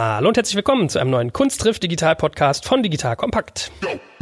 Hallo und herzlich willkommen zu einem neuen Kunsttriff Digital Podcast von Digital Kompakt.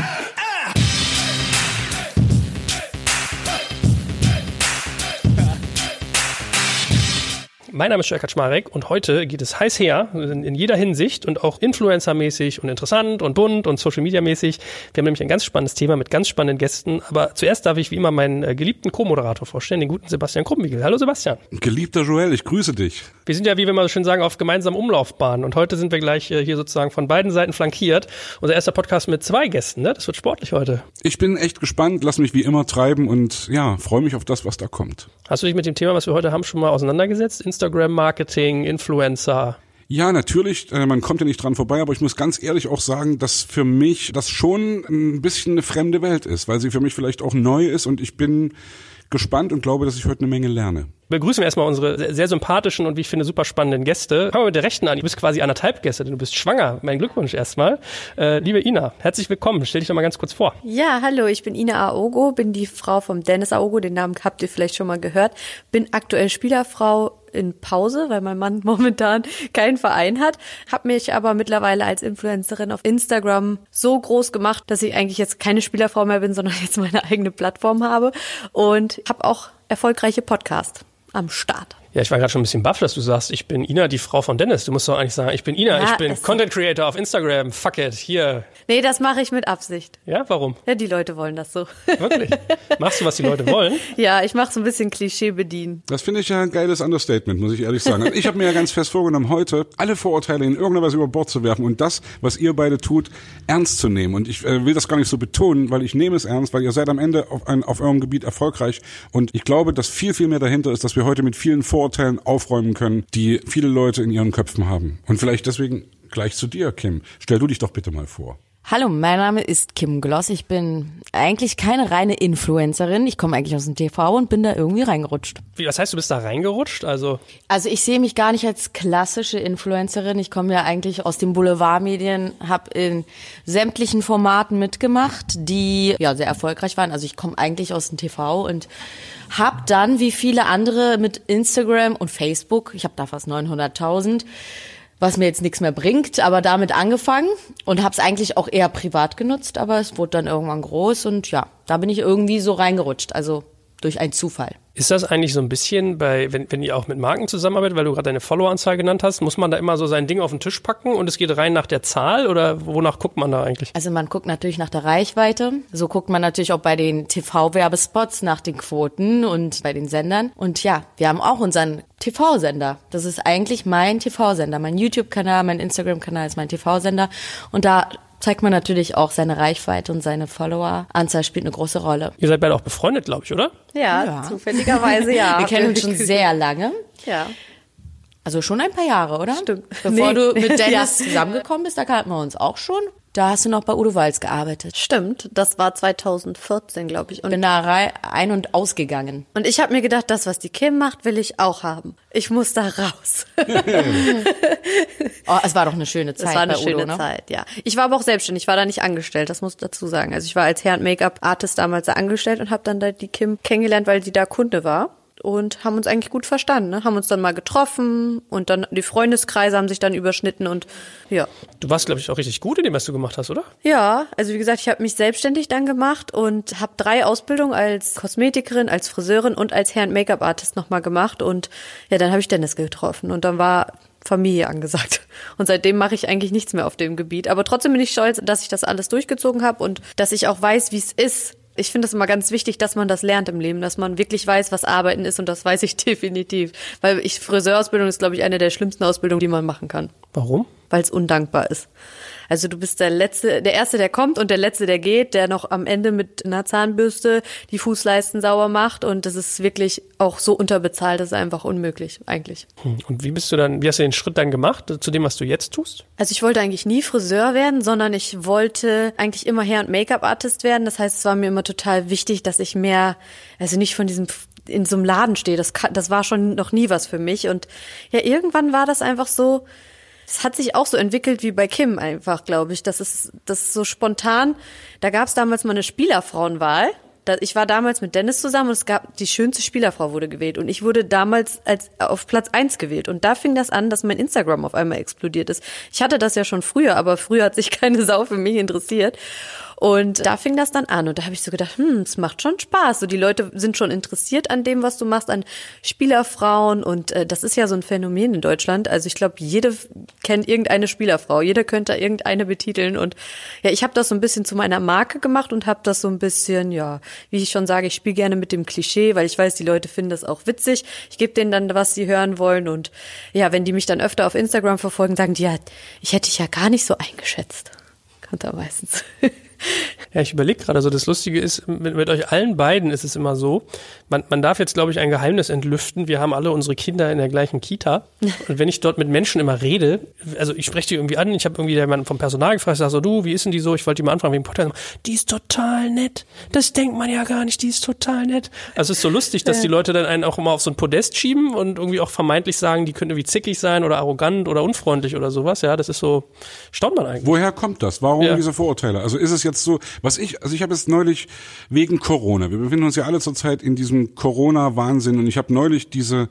Mein Name ist Jörg Kaczmarek und heute geht es heiß her, in jeder Hinsicht und auch Influencer-mäßig und interessant und bunt und Social-Media-mäßig. Wir haben nämlich ein ganz spannendes Thema mit ganz spannenden Gästen, aber zuerst darf ich wie immer meinen geliebten Co-Moderator vorstellen, den guten Sebastian Krumbiegel. Hallo Sebastian. Geliebter Joel, ich grüße dich. Wir sind ja, wie wir mal so schön sagen, auf gemeinsamen Umlaufbahnen und heute sind wir gleich hier sozusagen von beiden Seiten flankiert. Unser erster Podcast mit 2 Gästen, ne? Das wird sportlich heute. Ich bin echt gespannt, lass mich wie immer treiben und ja, freue mich auf das, was da kommt. Hast du dich mit dem Thema, was wir heute haben, schon mal auseinandergesetzt? Instagram-Marketing, Influencer? Ja, natürlich, man kommt ja nicht dran vorbei, aber ich muss ganz ehrlich auch sagen, dass für mich das schon ein bisschen eine fremde Welt ist, weil sie für mich vielleicht auch neu ist und ich bin gespannt und glaube, dass ich heute eine Menge lerne. Begrüßen wir erstmal unsere sehr sympathischen und wie ich finde super spannenden Gäste. Fangen wir mit der Rechten an. Du bist quasi 1,5 Gäste, denn du bist schwanger. Mein Glückwunsch erstmal. Liebe Ina, herzlich willkommen. Stell dich doch mal ganz kurz vor. Ja, hallo, ich bin Ina Aogo, bin die Frau vom Dennis Aogo, den Namen habt ihr vielleicht schon mal gehört. Bin aktuell Spielerfrau in Pause, weil mein Mann momentan keinen Verein hat. Hab mich aber mittlerweile als Influencerin auf Instagram so groß gemacht, dass ich eigentlich jetzt keine Spielerfrau mehr bin, sondern jetzt meine eigene Plattform habe und habe auch erfolgreiche Podcasts am Start. Ja, ich war gerade schon ein bisschen baff, dass du sagst, ich bin Ina, die Frau von Dennis. Du musst doch eigentlich sagen, ich bin Ina, ja, ich bin Content Creator auf Instagram. Fuck it, hier. Nee, das mache ich mit Absicht. Ja, warum? Ja, die Leute wollen das so. Wirklich? Machst du, was die Leute wollen? Ja, ich mache so ein bisschen Klischee bedienen. Das finde ich ja ein geiles Understatement, muss ich ehrlich sagen. Ich habe mir ja ganz fest vorgenommen, heute alle Vorurteile in irgendeiner Weise über Bord zu werfen und das, was ihr beide tut, ernst zu nehmen. Und ich will das gar nicht so betonen, weil ich nehme es ernst, weil ihr seid am Ende auf eurem Gebiet erfolgreich. Und ich glaube, dass viel, viel mehr dahinter ist, dass wir heute mit vielen Vorurteilen aufräumen können, die viele Leute in ihren Köpfen haben. Und vielleicht deswegen gleich zu dir, Kim. Stell du dich doch bitte mal vor. Hallo, mein Name ist Kim Gloss. Ich bin eigentlich keine reine Influencerin. Ich komme eigentlich aus dem TV und bin da irgendwie reingerutscht. Was heißt, du bist da reingerutscht? Also ich sehe mich gar nicht als klassische Influencerin. Ich komme ja eigentlich aus den Boulevardmedien, habe in sämtlichen Formaten mitgemacht, die ja sehr erfolgreich waren. Also ich komme eigentlich aus dem TV und habe dann, wie viele andere, mit Instagram und Facebook, ich habe da fast 900.000, was mir jetzt nichts mehr bringt, aber damit angefangen und habe es eigentlich auch eher privat genutzt, aber es wurde dann irgendwann groß und ja, da bin ich irgendwie so reingerutscht, also durch einen Zufall. Ist das eigentlich so ein bisschen wenn ihr auch mit Marken zusammenarbeitet, weil du gerade deine Followeranzahl genannt hast, muss man da immer so sein Ding auf den Tisch packen und es geht rein nach der Zahl oder wonach guckt man da eigentlich? Also man guckt natürlich nach der Reichweite, so guckt man natürlich auch bei den TV-Werbespots nach den Quoten und bei den Sendern und ja, wir haben auch unseren TV-Sender. Das ist eigentlich mein TV-Sender, mein YouTube-Kanal, mein Instagram-Kanal ist mein TV-Sender und da zeigt man natürlich auch seine Reichweite und seine Followeranzahl spielt eine große Rolle. Ihr seid beide auch befreundet, glaube ich, oder? Ja, zufälligerweise ja. Wir kennen uns schon sehr lange. Ja. Also schon ein paar Jahre, oder? Stimmt. Bevor du mit Dennis zusammengekommen bist, da kannten wir uns auch schon. Da hast du noch bei Udo Walz gearbeitet. Stimmt, das war 2014, glaube ich. Und bin da ein- und ausgegangen. Und ich habe mir gedacht, das, was die Kim macht, will ich auch haben. Ich muss da raus. Oh, es war doch eine schöne Zeit bei Udo, Es war eine schöne Zeit, ja. Ich war aber auch selbstständig, ich war da nicht angestellt, das muss ich dazu sagen. Also ich war als Hair- und Make-up-Artist damals da angestellt und habe dann da die Kim kennengelernt, weil sie da Kunde war. Und haben uns eigentlich gut verstanden, ne? Haben uns dann mal getroffen und dann die Freundeskreise haben sich dann überschnitten und ja. Du warst, glaube ich, auch richtig gut in dem, was du gemacht hast, oder? Ja, also wie gesagt, ich habe mich selbstständig dann gemacht und habe 3 Ausbildungen als Kosmetikerin, als Friseurin und als Hair- und Make-up-Artist nochmal gemacht und ja, dann habe ich Dennis getroffen und dann war Familie angesagt. Und seitdem mache ich eigentlich nichts mehr auf dem Gebiet. Aber trotzdem bin ich stolz, dass ich das alles durchgezogen habe und dass ich auch weiß, wie es ist. Ich finde es immer ganz wichtig, dass man das lernt im Leben, dass man wirklich weiß, was Arbeiten ist und das weiß ich definitiv. Weil Friseurausbildung ist, glaube ich, eine der schlimmsten Ausbildungen, die man machen kann. Warum? Weil es undankbar ist. Also du bist der Erste, der kommt und der Letzte, der geht, der noch am Ende mit einer Zahnbürste die Fußleisten sauber macht und das ist wirklich auch so unterbezahlt, das ist einfach unmöglich eigentlich. Und wie hast du den Schritt dann gemacht zu dem, was du jetzt tust? Also ich wollte eigentlich nie Friseur werden, sondern ich wollte eigentlich immer Hair- und Make-up-Artist werden. Das heißt, es war mir immer total wichtig, dass ich mehr, also nicht von diesem in so einem Laden stehe. Das war schon noch nie was für mich und ja, irgendwann war das einfach so. Es hat sich auch so entwickelt wie bei Kim einfach, glaube ich. Das ist so spontan. Da gab es damals mal eine Spielerfrauenwahl Ich war damals mit Dennis zusammen und es gab, die schönste Spielerfrau wurde gewählt und ich wurde damals auf Platz 1 gewählt und da fing das an, dass mein Instagram auf einmal explodiert ist. Ich hatte das ja schon früher, aber früher hat sich keine Sau für mich interessiert. Und da fing das dann an und da habe ich so gedacht, es macht schon Spaß. So, die Leute sind schon interessiert an dem, was du machst, an Spielerfrauen und das ist ja so ein Phänomen in Deutschland. Also ich glaube, jede kennt irgendeine Spielerfrau, jeder könnte irgendeine betiteln und ja, ich habe das so ein bisschen zu meiner Marke gemacht und habe das so ein bisschen, ja, wie ich schon sage, ich spiele gerne mit dem Klischee, weil ich weiß, die Leute finden das auch witzig. Ich gebe denen dann, was sie hören wollen und ja, wenn die mich dann öfter auf Instagram verfolgen, sagen die, ja, ich hätte dich ja gar nicht so eingeschätzt. Kommt da meistens. Ja, ich überlege gerade, also das Lustige ist, mit euch allen beiden ist es immer so, man darf jetzt, glaube ich, ein Geheimnis entlüften. Wir haben alle unsere Kinder in der gleichen Kita. Und wenn ich dort mit Menschen immer rede, also ich spreche die irgendwie an, ich habe irgendwie jemanden vom Personal gefragt, ich sage so, du, wie ist denn die so? Ich wollte die mal anfragen wegen Podcast. Die ist total nett. Das denkt man ja gar nicht, die ist total nett. Also es ist so lustig, dass die Leute dann einen auch immer auf so ein Podest schieben und irgendwie auch vermeintlich sagen, die könnten irgendwie zickig sein oder arrogant oder unfreundlich oder sowas. Ja, das ist so, staunt man eigentlich. Woher kommt das? Warum diese Vorurteile? Also ist es jetzt so, ich habe jetzt neulich wegen Corona, wir befinden uns ja alle zurzeit in diesem Corona-Wahnsinn und ich habe neulich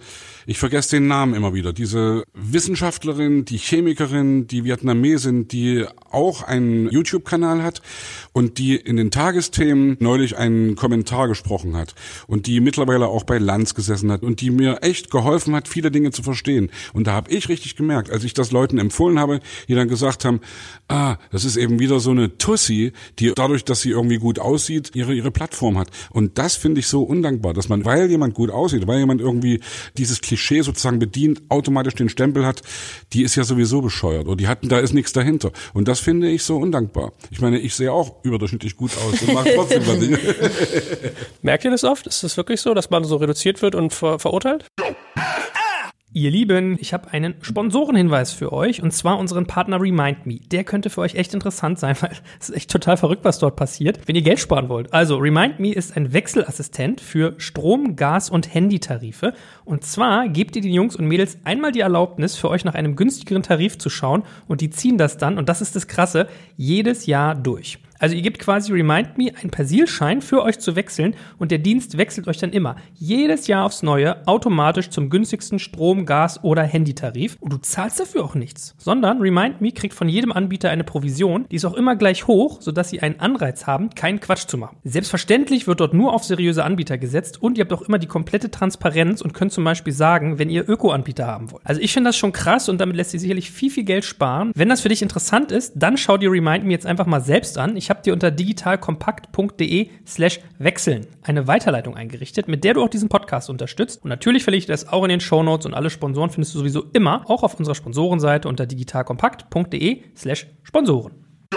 ich vergesse den Namen immer wieder, diese Wissenschaftlerin, die Chemikerin, die Vietnamesin, die auch einen YouTube-Kanal hat und die in den Tagesthemen neulich einen Kommentar gesprochen hat und die mittlerweile auch bei Lanz gesessen hat und die mir echt geholfen hat, viele Dinge zu verstehen. Und da habe ich richtig gemerkt, als ich das Leuten empfohlen habe, die dann gesagt haben, das ist eben wieder so eine Tussi, die dadurch, dass sie irgendwie gut aussieht, ihre Plattform hat. Und das finde ich so undankbar, dass man, weil jemand gut aussieht, weil jemand irgendwie dieses Klischee sozusagen bedient, automatisch den Stempel hat, die ist ja sowieso bescheuert oder da ist nichts dahinter. Und das finde ich so undankbar. Ich meine, ich sehe auch überdurchschnittlich gut aus und mache trotzdem was ich. Merkt ihr das oft? Ist das wirklich so, dass man so reduziert wird und verurteilt? Ihr Lieben, ich habe einen Sponsorenhinweis für euch und zwar unseren Partner Remind Me. Der könnte für euch echt interessant sein, weil es ist echt total verrückt, was dort passiert, wenn ihr Geld sparen wollt. Also Remind Me ist ein Wechselassistent für Strom-, Gas- und Handytarife. Und zwar gebt ihr den Jungs und Mädels einmal die Erlaubnis, für euch nach einem günstigeren Tarif zu schauen und die ziehen das dann, und das ist das Krasse, jedes Jahr durch. Also ihr gebt quasi Remind Me einen Persilschein für euch zu wechseln und der Dienst wechselt euch dann immer jedes Jahr aufs Neue automatisch zum günstigsten Strom-, Gas- oder Handytarif und du zahlst dafür auch nichts, sondern Remind Me kriegt von jedem Anbieter eine Provision, die ist auch immer gleich hoch, sodass sie einen Anreiz haben, keinen Quatsch zu machen. Selbstverständlich wird dort nur auf seriöse Anbieter gesetzt und ihr habt auch immer die komplette Transparenz und könnt zum Beispiel sagen, wenn ihr Öko-Anbieter haben wollt. Also ich finde das schon krass und damit lässt sich sicherlich viel, viel Geld sparen. Wenn das für dich interessant ist, dann schau dir Remind Me jetzt einfach mal selbst an. Ich habe dir unter digitalkompakt.de/wechseln eine Weiterleitung eingerichtet, mit der du auch diesen Podcast unterstützt. Und natürlich verlinke ich das auch in den Shownotes und alle Sponsoren findest du sowieso immer auch auf unserer Sponsorenseite unter digitalkompakt.de/Sponsoren.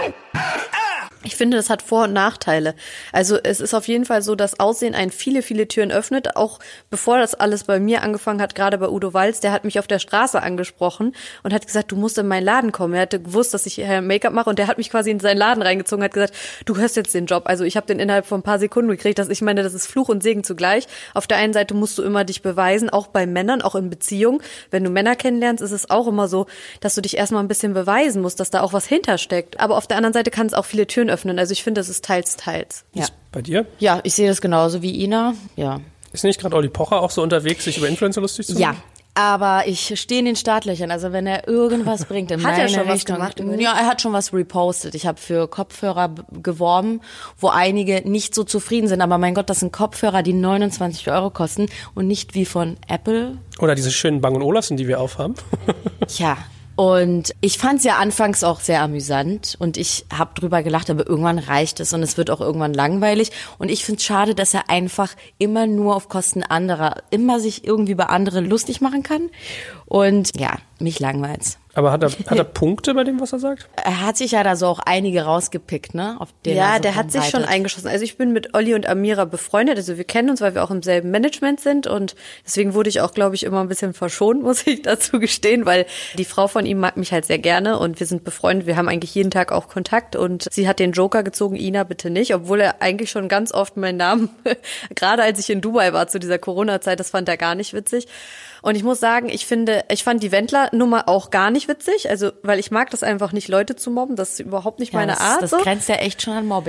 Ich finde, das hat Vor- und Nachteile. Also es ist auf jeden Fall so, dass Aussehen einen viele, viele Türen öffnet. Auch bevor das alles bei mir angefangen hat, gerade bei Udo Walz, der hat mich auf der Straße angesprochen und hat gesagt, du musst in meinen Laden kommen. Er hatte gewusst, dass ich Make-up mache und der hat mich quasi in seinen Laden reingezogen und hat gesagt, du hast jetzt den Job. Also ich habe den innerhalb von ein paar Sekunden gekriegt. Ich meine, das ist Fluch und Segen zugleich. Auf der einen Seite musst du immer dich beweisen, auch bei Männern, auch in Beziehungen. Wenn du Männer kennenlernst, ist es auch immer so, dass du dich erstmal ein bisschen beweisen musst, dass da auch was hintersteckt. Aber auf der anderen Seite kann es auch viele Türen öffnen. Also ich finde, das ist teils. Ja. Ist bei dir? Ja, ich sehe das genauso wie Ina. Ja. Ist nicht gerade Olli Pocher auch so unterwegs, sich über Influencer lustig zu machen? Ja. Aber ich stehe in den Startlöchern, also wenn er irgendwas bringt in meine Richtung. Hat er schon was gemacht? Ja, er hat schon was repostet. Ich habe für Kopfhörer geworben, wo einige nicht so zufrieden sind. Aber mein Gott, das sind Kopfhörer, die 29 € kosten und nicht wie von Apple. Oder diese schönen Bang & Olufsen, die wir aufhaben. Tja. Und ich fand es ja anfangs auch sehr amüsant und ich habe drüber gelacht, aber irgendwann reicht es und es wird auch irgendwann langweilig. Und ich finde es schade, dass er einfach immer nur auf Kosten anderer, immer sich irgendwie bei anderen lustig machen kann. Und ja, mich langweilt's. Aber hat er Punkte bei dem, was er sagt? Er hat sich ja da so auch einige rausgepickt, ne? Auf denen ja, er so der hat sich schon eingeschossen. Also ich bin mit Olli und Amira befreundet. Also wir kennen uns, weil wir auch im selben Management sind. Und deswegen wurde ich auch, glaube ich, immer ein bisschen verschont, muss ich dazu gestehen, weil die Frau von ihm mag mich halt sehr gerne und wir sind befreundet. Wir haben eigentlich jeden Tag auch Kontakt und sie hat den Joker gezogen, Ina bitte nicht, obwohl er eigentlich schon ganz oft meinen Namen, gerade als ich in Dubai war zu dieser Corona-Zeit, das fand er gar nicht witzig. Und ich muss sagen, ich fand die Wendler-Nummer auch gar nicht witzig, also weil ich mag das einfach nicht, Leute zu mobben, das ist überhaupt nicht meine Art. Das grenzt ja echt schon an Mobbing.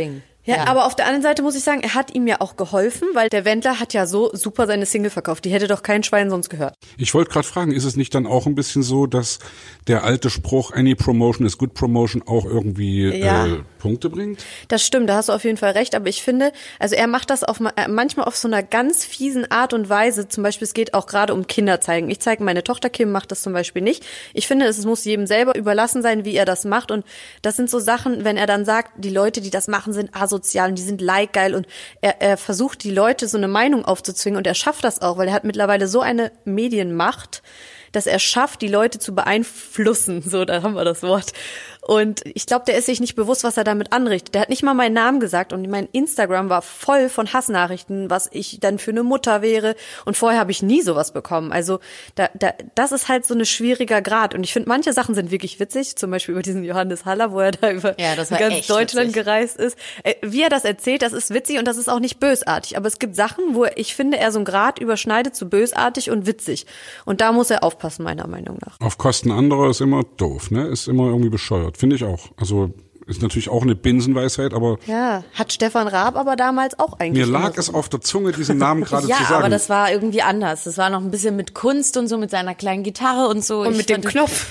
Ja, aber auf der anderen Seite muss ich sagen, er hat ihm ja auch geholfen, weil der Wendler hat ja so super seine Single verkauft. Die hätte doch kein Schwein sonst gehört. Ich wollte gerade fragen, ist es nicht dann auch ein bisschen so, dass der alte Spruch, any promotion is good promotion, auch irgendwie Punkte bringt? Das stimmt, da hast du auf jeden Fall recht. Aber ich finde, also er macht das manchmal auf so einer ganz fiesen Art und Weise. Zum Beispiel, es geht auch gerade um Kinder zeigen. Ich zeige meine Tochter, Kim macht das zum Beispiel nicht. Ich finde, es muss jedem selber überlassen sein, wie er das macht. Und das sind so Sachen, wenn er dann sagt, die Leute, die das machen, sind asozial und die sind like-geil und er versucht, die Leute so eine Meinung aufzuzwingen und er schafft das auch, weil er hat mittlerweile so eine Medienmacht, dass er schafft, die Leute zu beeinflussen. So, da haben wir das Wort. Und ich glaube, der ist sich nicht bewusst, was er damit anrichtet. Der hat nicht mal meinen Namen gesagt und mein Instagram war voll von Hassnachrichten, was ich dann für eine Mutter wäre. Und vorher habe ich nie sowas bekommen. Also das ist halt so ein schwieriger Grad. Und ich finde, manche Sachen sind wirklich witzig. Zum Beispiel über diesen Johannes Haller, wo er da über ganz Deutschland gereist ist. Wie er das erzählt, das ist witzig und das ist auch nicht bösartig. Aber es gibt Sachen, wo ich finde, er so einen Grad überschneidet zu bösartig und witzig. Und da muss er aufpassen, meiner Meinung nach. Auf Kosten anderer ist immer doof, ne? Ist immer irgendwie bescheuert. Finde ich auch. Also ist natürlich auch eine Binsenweisheit, aber... Ja, hat Stefan Raab aber damals auch eigentlich... Mir lag es auf der Zunge, diesen Namen gerade zu sagen. Ja, aber das war irgendwie anders. Das war noch ein bisschen mit Kunst und so, mit seiner kleinen Gitarre und so. Und mit dem Knopf.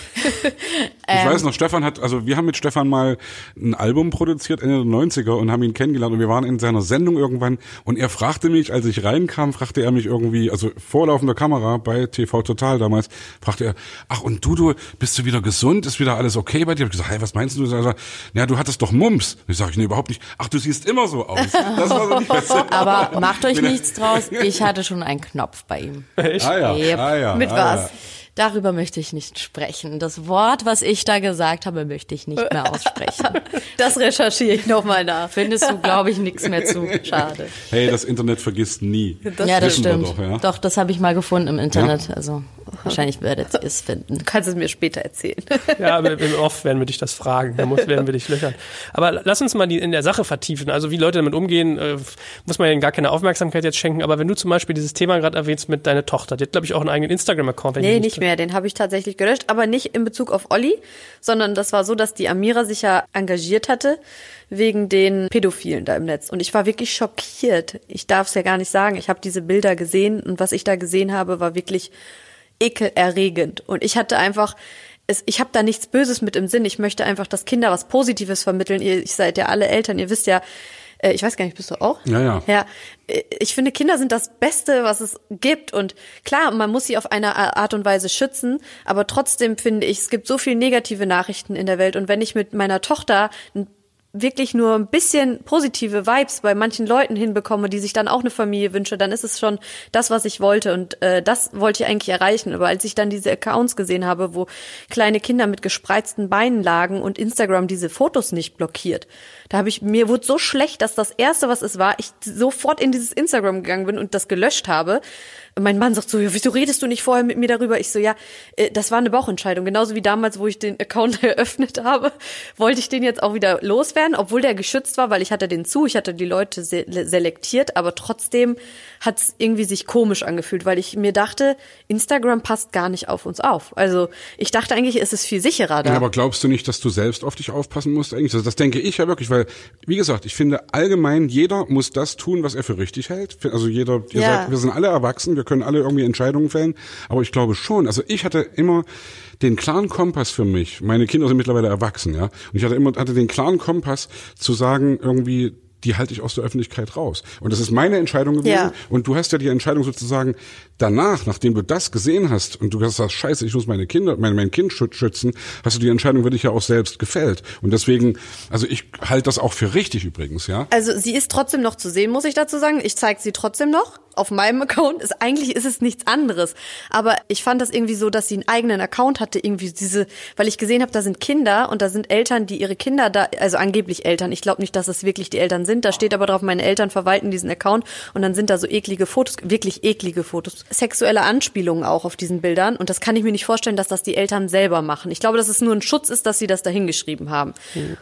Ich weiß noch, wir haben mit Stefan mal ein Album produziert, Ende der 90er und haben ihn kennengelernt und wir waren in seiner Sendung irgendwann und er fragte mich, als ich reinkam, fragte er mich irgendwie, also vor laufender Kamera bei TV Total damals, fragte er, ach und du, bist du wieder gesund? Ist wieder alles okay bei dir? Ich habe gesagt, hey, was meinst du? Ja, du hattest doch Mumps. Ich sage, nee, überhaupt nicht. Ach, du siehst immer so aus. Das war so nicht besser. Aber macht euch nichts draus, ich hatte schon einen Knopf bei ihm. Echt? Mit was? Darüber möchte ich nicht sprechen. Das Wort, was ich da gesagt habe, möchte ich nicht mehr aussprechen. Das recherchiere ich nochmal nach. Findest du, glaube ich, nichts mehr zu. Schade. Hey, das Internet vergisst nie. Das stimmt. Doch, ja? Doch, das habe ich mal gefunden im Internet. Ja? Also wahrscheinlich werdet ihr es finden. Du kannst es mir später erzählen. Ja, aber im Off werden wir dich das fragen. Werden wir dich löchern. Aber lass uns mal in der Sache vertiefen. Also wie Leute damit umgehen, muss man ja gar keine Aufmerksamkeit jetzt schenken. Aber wenn du zum Beispiel dieses Thema gerade erwähnst mit deiner Tochter, die hat, glaube ich, auch einen eigenen Instagram-Account. Nee, nicht mehr. Den habe ich tatsächlich gelöscht. Aber nicht in Bezug auf Olli, sondern das war so, dass die Amira sich ja engagiert hatte wegen den Pädophilen da im Netz. Und ich war wirklich schockiert. Ich darf es ja gar nicht sagen. Ich habe diese Bilder gesehen und was ich da gesehen habe, war wirklich ekelerregend. Und ich hatte einfach... Ich habe da nichts Böses mit im Sinn. Ich möchte einfach, dass Kinder was Positives vermitteln. Ihr seid ja alle Eltern, ihr wisst ja, ich weiß gar nicht, bist du auch? Ja. Ja, ich finde, Kinder sind das Beste, was es gibt. Und klar, man muss sie auf eine Art und Weise schützen. Aber trotzdem finde ich, es gibt so viele negative Nachrichten in der Welt. Und wenn ich mit meiner Tochter wirklich nur ein bisschen positive Vibes bei manchen Leuten hinbekomme, die sich dann auch eine Familie wünschen, dann ist es schon das, was ich wollte. Und das wollte ich eigentlich erreichen. Aber als ich dann diese Accounts gesehen habe, wo kleine Kinder mit gespreizten Beinen lagen und Instagram diese Fotos nicht blockiert, mir wurde so schlecht, dass das Erste, was es war, ich sofort in dieses Instagram gegangen bin und das gelöscht habe. Mein Mann sagt so, ja, wieso redest du nicht vorher mit mir darüber? Ich so, ja, das war eine Bauchentscheidung. Genauso wie damals, wo ich den Account eröffnet habe, wollte ich den jetzt auch wieder loswerden, obwohl der geschützt war, weil ich hatte die Leute selektiert, aber trotzdem hat es irgendwie sich komisch angefühlt, weil ich mir dachte, Instagram passt gar nicht auf uns auf. Also ich dachte eigentlich, ist es viel sicherer da. Ja, aber glaubst du nicht, dass du selbst auf dich aufpassen musst eigentlich? Also das denke ich ja wirklich, weil, wie gesagt, ich finde allgemein, jeder muss das tun, was er für richtig hält. Also wir sind alle erwachsen, wir können alle irgendwie Entscheidungen fällen, aber ich glaube schon, also ich hatte immer den klaren Kompass für mich, meine Kinder sind mittlerweile erwachsen, ja, und ich hatte den klaren Kompass zu sagen, irgendwie, die halte ich aus der Öffentlichkeit raus. Und das ist meine Entscheidung gewesen. Ja. Und du hast ja die Entscheidung sozusagen danach, nachdem du das gesehen hast und du hast gesagt, scheiße, ich muss mein Kind schützen, hast du die Entscheidung für dich ja auch selbst gefällt. Und deswegen, also ich halte das auch für richtig übrigens, ja. Also sie ist trotzdem noch zu sehen, muss ich dazu sagen. Ich zeige sie trotzdem noch auf meinem Account. Eigentlich ist es nichts anderes. Aber ich fand das irgendwie so, dass sie einen eigenen Account hatte, irgendwie weil ich gesehen habe, da sind Kinder und da sind Eltern, die ihre Kinder da, also angeblich Eltern. Ich glaube nicht, dass es wirklich die Eltern sind. Da steht aber drauf, meine Eltern verwalten diesen Account und dann sind da so eklige Fotos, wirklich eklige Fotos. Sexuelle Anspielungen auch auf diesen Bildern und das kann ich mir nicht vorstellen, dass das die Eltern selber machen. Ich glaube, dass es nur ein Schutz ist, dass sie das da hingeschrieben haben.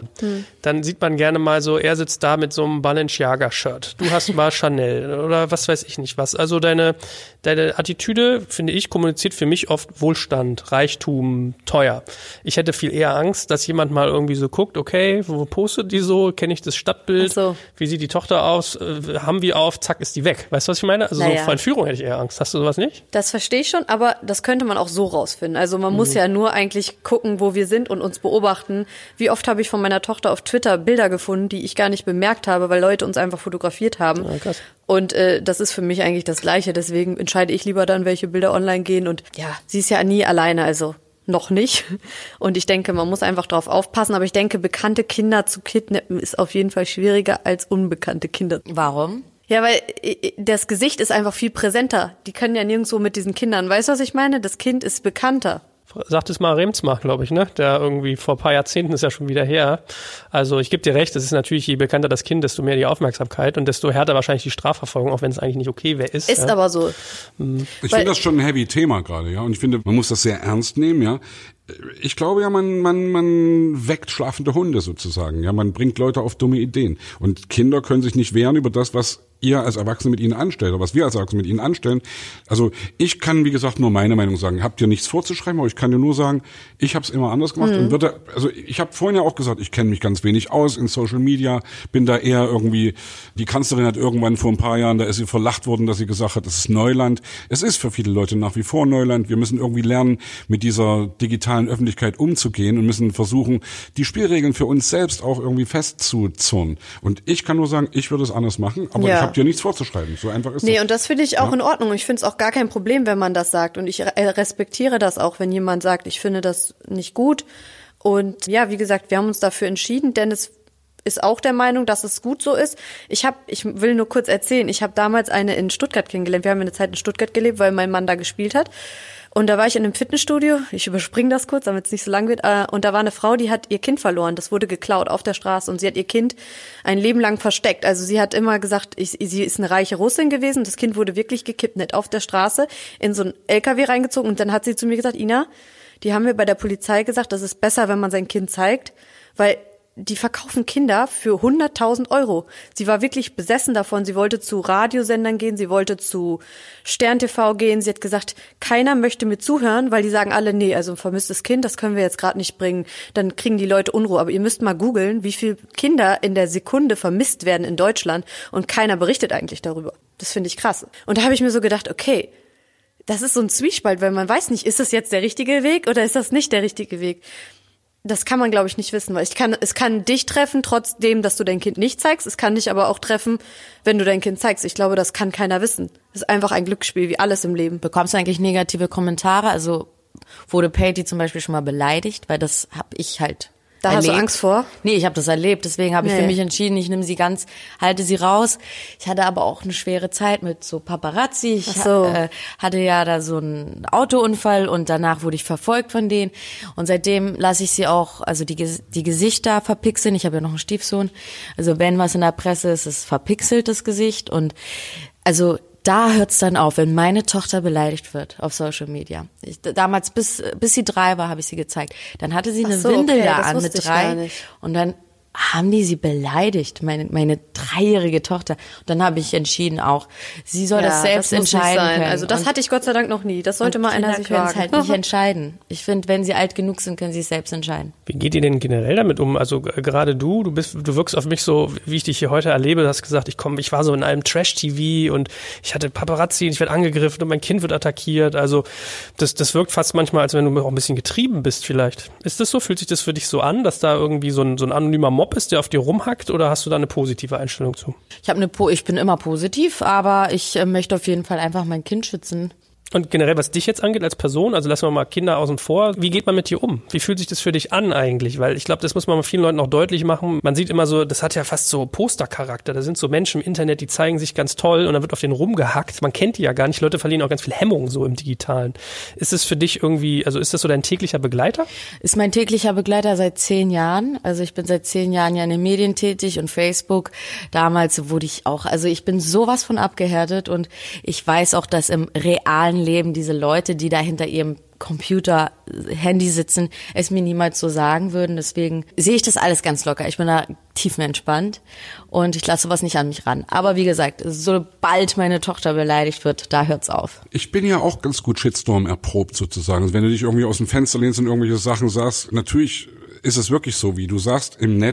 Dann sieht man gerne mal so, er sitzt da mit so einem Balenciaga-Shirt. Du hast mal Chanel oder was weiß ich nicht was. Also deine Attitüde, finde ich, kommuniziert für mich oft Wohlstand, Reichtum, teuer. Ich hätte viel eher Angst, dass jemand mal irgendwie so guckt, okay, wo postet die so? Kenne ich das Stadtbild? So. wie sieht die Tochter aus, haben wir auf, zack, ist die weg. Weißt du, was ich meine? Also so vor Entführung hätte ich eher Angst. Hast du sowas nicht? Das verstehe ich schon, aber das könnte man auch so rausfinden. Also man muss ja nur eigentlich gucken, wo wir sind und uns beobachten. Wie oft habe ich von meiner Tochter auf Twitter Bilder gefunden, die ich gar nicht bemerkt habe, weil Leute uns einfach fotografiert haben. Ja, krass. Und das ist für mich eigentlich das Gleiche. Deswegen entscheide ich lieber dann, welche Bilder online gehen. Und ja, sie ist ja nie alleine, also noch nicht. Und ich denke, man muss einfach drauf aufpassen. Aber ich denke, bekannte Kinder zu kidnappen ist auf jeden Fall schwieriger als unbekannte Kinder. Warum? Ja, weil das Gesicht ist einfach viel präsenter. Die können ja nirgendwo mit diesen Kindern. Weißt du, was ich meine? Das Kind ist bekannter. Sagt es mal Remsmach, glaube ich, ne? Der irgendwie vor ein paar Jahrzehnten ist ja schon wieder her. Also ich gebe dir recht, es ist natürlich, je bekannter das Kind, desto mehr die Aufmerksamkeit und desto härter wahrscheinlich die Strafverfolgung, auch wenn es eigentlich nicht okay ist. Ist aber so. Ich finde das schon ein heavy Thema gerade, ja. Und ich finde, man muss das sehr ernst nehmen, ja. Ich glaube ja, man weckt schlafende Hunde sozusagen, ja. Man bringt Leute auf dumme Ideen. Und Kinder können sich nicht wehren über das, was ihr als Erwachsene mit ihnen anstellt, oder was wir als Erwachsene mit ihnen anstellen. Also ich kann, wie gesagt, nur meine Meinung sagen. Habt ihr nichts vorzuschreiben, aber ich kann dir nur sagen, ich habe es immer anders gemacht und ich habe vorhin ja auch gesagt, ich kenne mich ganz wenig aus in Social Media, bin da eher irgendwie, die Kanzlerin hat irgendwann vor ein paar Jahren, da ist sie verlacht worden, dass sie gesagt hat, das ist Neuland. Es ist für viele Leute nach wie vor Neuland. Wir müssen irgendwie lernen, mit dieser digitalen Öffentlichkeit umzugehen und müssen versuchen, die Spielregeln für uns selbst auch irgendwie festzuzurren. Und ich kann nur sagen, ich würde es anders machen, aber ich habe dir nichts vorzuschreiben. So einfach ist das. Und das finde ich auch in Ordnung. Ich finde es auch gar kein Problem, wenn man das sagt. Und ich respektiere das auch, wenn jemand sagt, ich finde das nicht gut. Und ja, wie gesagt, wir haben uns dafür entschieden, Dennis ist auch der Meinung, dass es gut so ist. Ich will nur kurz erzählen, ich habe damals eine in Stuttgart kennengelernt. Wir haben eine Zeit in Stuttgart gelebt, weil mein Mann da gespielt hat. Und da war ich in einem Fitnessstudio, ich überspringe das kurz, damit es nicht so lang wird, und da war eine Frau, die hat ihr Kind verloren, das wurde geklaut auf der Straße und sie hat ihr Kind ein Leben lang versteckt. Also sie hat immer gesagt, sie ist eine reiche Russin gewesen, das Kind wurde wirklich gekidnappt auf der Straße, in so einen LKW reingezogen und dann hat sie zu mir gesagt, Ina, die haben mir bei der Polizei gesagt, das ist besser, wenn man sein Kind zeigt, weil die verkaufen Kinder für 100.000 €. Sie war wirklich besessen davon. Sie wollte zu Radiosendern gehen, sie wollte zu Stern TV gehen. Sie hat gesagt, keiner möchte mir zuhören, weil die sagen alle, nee, also ein vermisstes Kind, das können wir jetzt gerade nicht bringen. Dann kriegen die Leute Unruhe. Aber ihr müsst mal googeln, wie viele Kinder in der Sekunde vermisst werden in Deutschland und keiner berichtet eigentlich darüber. Das finde ich krass. Und da habe ich mir so gedacht, okay, das ist so ein Zwiespalt, weil man weiß nicht, ist das jetzt der richtige Weg oder ist das nicht der richtige Weg? Das kann man, glaube ich, nicht wissen, weil es kann dich treffen, trotzdem, dass du dein Kind nicht zeigst. Es kann dich aber auch treffen, wenn du dein Kind zeigst. Ich glaube, das kann keiner wissen. Das ist einfach ein Glücksspiel, wie alles im Leben. Bekommst du eigentlich negative Kommentare? Also wurde Patty zum Beispiel schon mal beleidigt? Weil das habe ich halt Da erlebt. hast du Angst vor? Nee, ich habe das erlebt, deswegen habe ich für mich entschieden, ich nehme sie ganz, halte sie raus. Ich hatte aber auch eine schwere Zeit mit so Paparazzi. Ich hatte ja da so einen Autounfall und danach wurde ich verfolgt von denen. Und seitdem lasse ich sie auch, also die Gesichter verpixeln. Ich habe ja noch einen Stiefsohn. Also wenn was in der Presse ist, ist verpixelt das Gesicht. Und also da hört's dann auf, wenn meine Tochter beleidigt wird auf Social Media. Damals, bis sie 3 war, habe ich sie gezeigt. Dann hatte sie eine Windel da an mit 3 und dann haben die sie beleidigt, meine 3-jährige Tochter. Und dann habe ich entschieden auch, sie soll das selbst entscheiden können. Also das hatte ich Gott sei Dank noch nie. Das sollte mal einer sich wagen. Kinder können es halt nicht entscheiden. Ich finde, wenn sie alt genug sind, können sie es selbst entscheiden. Wie geht ihr denn generell damit um? Also gerade du wirkst auf mich so, wie ich dich hier heute erlebe. Du hast gesagt, ich war so in einem Trash-TV und ich hatte Paparazzi und ich werde angegriffen und mein Kind wird attackiert. Also das wirkt fast manchmal, als wenn du auch ein bisschen getrieben bist vielleicht. Ist das so? Fühlt sich das für dich so an, dass da irgendwie so ein anonymer Mob ist, der auf dir rumhackt, oder hast du da eine positive Einstellung zu? Ich bin immer positiv, aber ich möchte auf jeden Fall einfach mein Kind schützen. Und generell, was dich jetzt angeht als Person, also lassen wir mal Kinder außen vor, wie geht man mit dir um? Wie fühlt sich das für dich an eigentlich? Weil ich glaube, das muss man vielen Leuten auch deutlich machen. Man sieht immer so, das hat ja fast so Postercharakter. Da sind so Menschen im Internet, die zeigen sich ganz toll und dann wird auf den rumgehackt. Man kennt die ja gar nicht. Leute verlieren auch ganz viel Hemmung so im Digitalen. Ist es für dich irgendwie, also ist das so dein täglicher Begleiter? Ist mein täglicher Begleiter seit 10 Jahren. Also ich bin seit 10 Jahren ja in den Medien tätig und Facebook. Damals wurde ich auch, also ich bin sowas von abgehärtet und ich weiß auch, dass im realen Leben diese Leute, die da hinter ihrem Computer, Handy sitzen, es mir niemals so sagen würden. Deswegen sehe ich das alles ganz locker. Ich bin da tiefenentspannt und ich lasse sowas nicht an mich ran. Aber wie gesagt, sobald meine Tochter beleidigt wird, da hört's auf. Ich bin ja auch ganz gut Shitstorm erprobt sozusagen. Also wenn du dich irgendwie aus dem Fenster lehnst und irgendwelche Sachen sagst, natürlich ist es wirklich so, wie du sagst, im Netz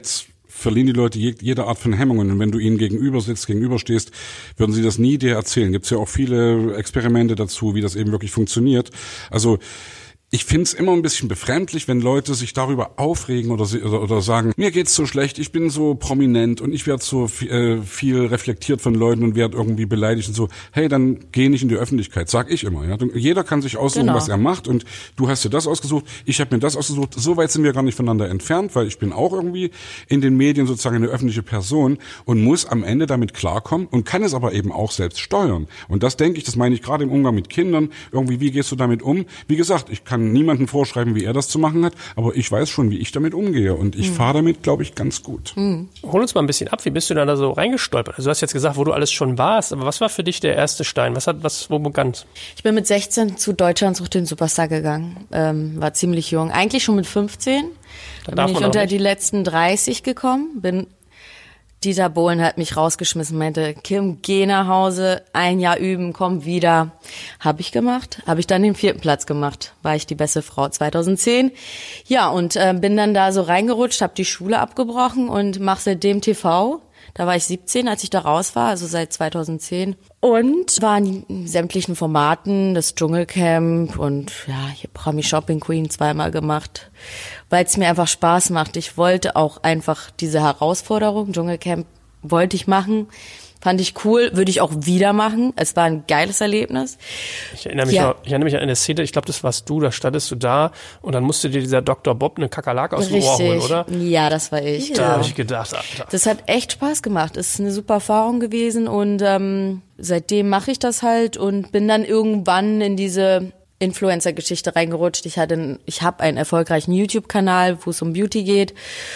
verlieren die Leute jede Art von Hemmungen. Und wenn du ihnen gegenüberstehst, würden sie das nie dir erzählen. Gibt's ja auch viele Experimente dazu, wie das eben wirklich funktioniert. Also ich find's immer ein bisschen befremdlich, wenn Leute sich darüber aufregen oder sagen, mir geht's so schlecht, ich bin so prominent und ich werde so viel reflektiert von Leuten und werde irgendwie beleidigt und so. Hey, dann geh nicht in die Öffentlichkeit, sag ich immer. Ja, jeder kann sich aussuchen, was er macht und du hast dir das ausgesucht, ich habe mir das ausgesucht. So weit sind wir gar nicht voneinander entfernt, weil ich bin auch irgendwie in den Medien sozusagen eine öffentliche Person und muss am Ende damit klarkommen und kann es aber eben auch selbst steuern. Und das denke ich, das meine ich gerade im Umgang mit Kindern. Irgendwie, wie gehst du damit um? Wie gesagt, ich kann niemandem vorschreiben, wie er das zu machen hat, aber ich weiß schon, wie ich damit umgehe und ich fahre damit, glaube ich, ganz gut. Hol uns mal ein bisschen ab, wie bist du da so reingestolpert? Also du hast jetzt gesagt, wo du alles schon warst, aber was war für dich der erste Stein? Wo begann? Ich bin mit 16 zu Deutschland sucht den Superstar gegangen, war ziemlich jung, eigentlich schon mit 15, da bin ich unter die letzten 30 gekommen, Dieter Bohlen hat mich rausgeschmissen, meinte, Kim, geh nach Hause, 1 Jahr üben, komm wieder. Habe ich gemacht, habe ich dann den 4. Platz gemacht, war ich die beste Frau 2010. Ja, und bin dann da so reingerutscht, habe die Schule abgebrochen und mache seitdem TV. Da war ich 17, als ich da raus war, also seit 2010. Und war in sämtlichen Formaten, das Dschungelcamp und ja, hier Promi Shopping Queen 2-mal gemacht, weil es mir einfach Spaß macht. Ich wollte auch einfach diese Herausforderung, Dschungelcamp wollte ich machen. Fand ich cool, würde ich auch wieder machen. Es war ein geiles Erlebnis. Ich erinnere mich an eine Szene, ich glaube, das warst du, da standest du da und dann musste dir dieser Dr. Bob eine Kakerlake aus dem Ohr holen, oder? Ja, das war ich. Da habe ich gedacht, Alter. Das hat echt Spaß gemacht. Es ist eine super Erfahrung gewesen und seitdem mache ich das halt und bin dann irgendwann in diese Influencer-Geschichte reingerutscht. Ich habe einen erfolgreichen YouTube-Kanal, wo es um Beauty geht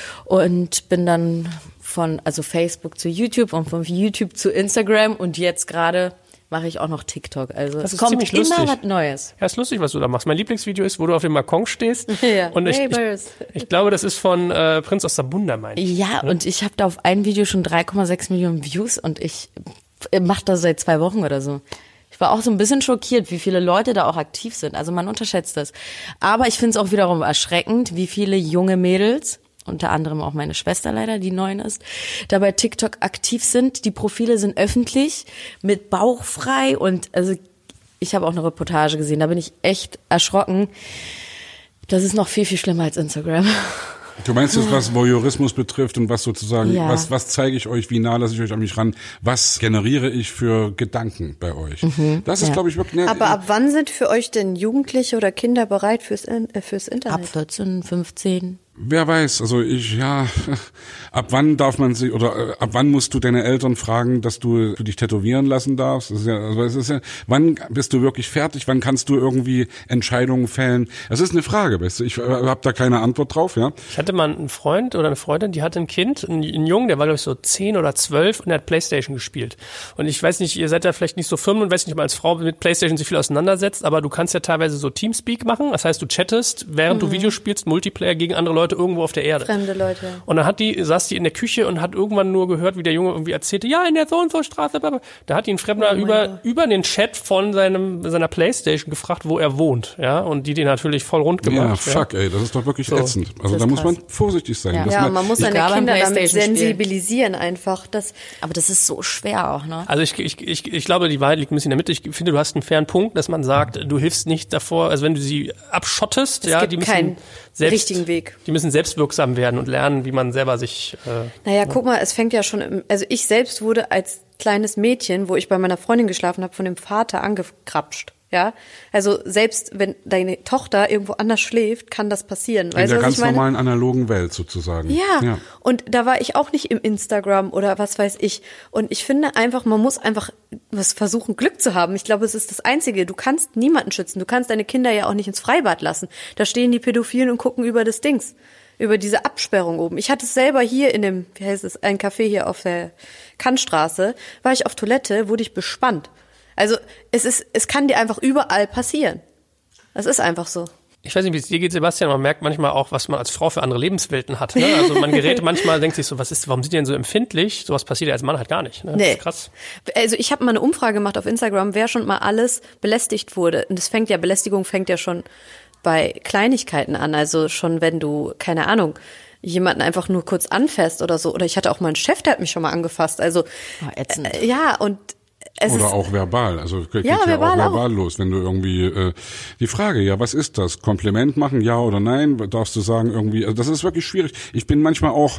und bin dann von Facebook zu YouTube und von YouTube zu Instagram und jetzt gerade mache ich auch noch TikTok. Also es kommt immer was Neues. Ja, ist lustig, was du da machst. Mein Lieblingsvideo ist, wo du auf dem Balkon stehst. Ja. Und ich glaube, das ist von Prinz aus Zamunda, meine ich. Ja, und ich habe da auf ein Video schon 3,6 Millionen Views und ich mache das seit 2 Wochen oder so. Ich war auch so ein bisschen schockiert, wie viele Leute da auch aktiv sind. Also man unterschätzt das. Aber ich finde es auch wiederum erschreckend, wie viele junge Mädels, unter anderem auch meine Schwester leider, die 9 ist, da bei TikTok aktiv sind. Die Profile sind öffentlich, mit Bauch frei und also ich habe auch eine Reportage gesehen, da bin ich echt erschrocken. Das ist noch viel, viel schlimmer als Instagram. Du meinst jetzt, was Voyeurismus betrifft und was sozusagen, was zeige ich euch, wie nah lasse ich euch an mich ran, was generiere ich für Gedanken bei euch? Das ist, glaube ich, wirklich... Aber ab wann sind für euch denn Jugendliche oder Kinder bereit fürs Internet? Ab 14, 15. Wer weiß, also ab wann darf man sie oder ab wann musst du deine Eltern fragen, dass du dich tätowieren lassen darfst? Wann bist du wirklich fertig? Wann kannst du irgendwie Entscheidungen fällen? Das ist eine Frage, weißt du? Ich habe da keine Antwort drauf, ja. Ich hatte mal einen Freund oder eine Freundin, die hatte ein Kind, einen Jungen, der war glaube ich so 10 oder 12 und der hat Playstation gespielt. Und ich weiß nicht, ihr seid da vielleicht nicht so firm und weiß nicht, ob man als Frau mit Playstation sich viel auseinandersetzt, aber du kannst ja teilweise so Teamspeak machen. Das heißt, du chattest, während du Videos spielst, Multiplayer gegen andere Leute irgendwo auf der Erde. Fremde Leute. Und dann saß die in der Küche und hat irgendwann nur gehört, wie der Junge irgendwie erzählte, ja, in der so-und-so Straße, blablabla. Da hat ihn ein Fremder über den Chat von seiner Playstation gefragt, wo er wohnt, ja, und die den natürlich voll rund gemacht. Ja, fuck, ey, das ist doch wirklich ätzend. Also da muss man vorsichtig sein. Ja, man muss seine Kinder damit sensibilisieren einfach. Aber das ist so schwer auch, ne? Also ich glaube, die Wahrheit liegt ein bisschen in der Mitte. Ich finde, du hast einen fairen Punkt, dass man sagt, du hilfst nicht davor, also wenn du sie abschottest, es gibt die müssen keinen richtigen Weg. Die müssen selbstwirksam werden und lernen, wie man selber sich... Naja, guck mal, es fängt ja schon... Also ich selbst wurde als kleines Mädchen, wo ich bei meiner Freundin geschlafen habe, von dem Vater angekrapscht. Ja, also selbst wenn deine Tochter irgendwo anders schläft, kann das passieren. In der ganz normalen analogen Welt sozusagen. Ja, und da war ich auch nicht im Instagram oder was weiß ich. Und ich finde einfach, man muss einfach versuchen, Glück zu haben. Ich glaube, es ist das Einzige. Du kannst niemanden schützen. Du kannst deine Kinder ja auch nicht ins Freibad lassen. Da stehen die Pädophilen und gucken über das Dings. Über diese Absperrung oben. Ich hatte es selber hier in dem, ein Café hier auf der Kantstraße, war ich auf Toilette, wurde ich bespannt. Also es kann dir einfach überall passieren. Das ist einfach so. Ich weiß nicht, wie es dir geht, Sebastian, man merkt manchmal auch, was man als Frau für andere Lebenswelten hat. Ne? Also man gerät manchmal, denkt sich so, warum sind die denn so empfindlich? Sowas passiert ja als Mann halt gar nicht. Ne? Nee. Das ist krass. Also ich habe mal eine Umfrage gemacht auf Instagram, wer schon mal alles belästigt wurde. Und Belästigung fängt ja schon bei Kleinigkeiten an. Also schon wenn du, keine Ahnung, jemanden einfach nur kurz anfasst oder so. Oder ich hatte auch mal einen Chef, der hat mich schon mal angefasst. Also ätzend. Ja, und es Oder ist auch verbal, also geht ja verbal auch verbal los, wenn du irgendwie die Frage, ja, was ist das? Kompliment machen, ja oder nein? Darfst du sagen irgendwie, also das ist wirklich schwierig. Ich bin manchmal auch,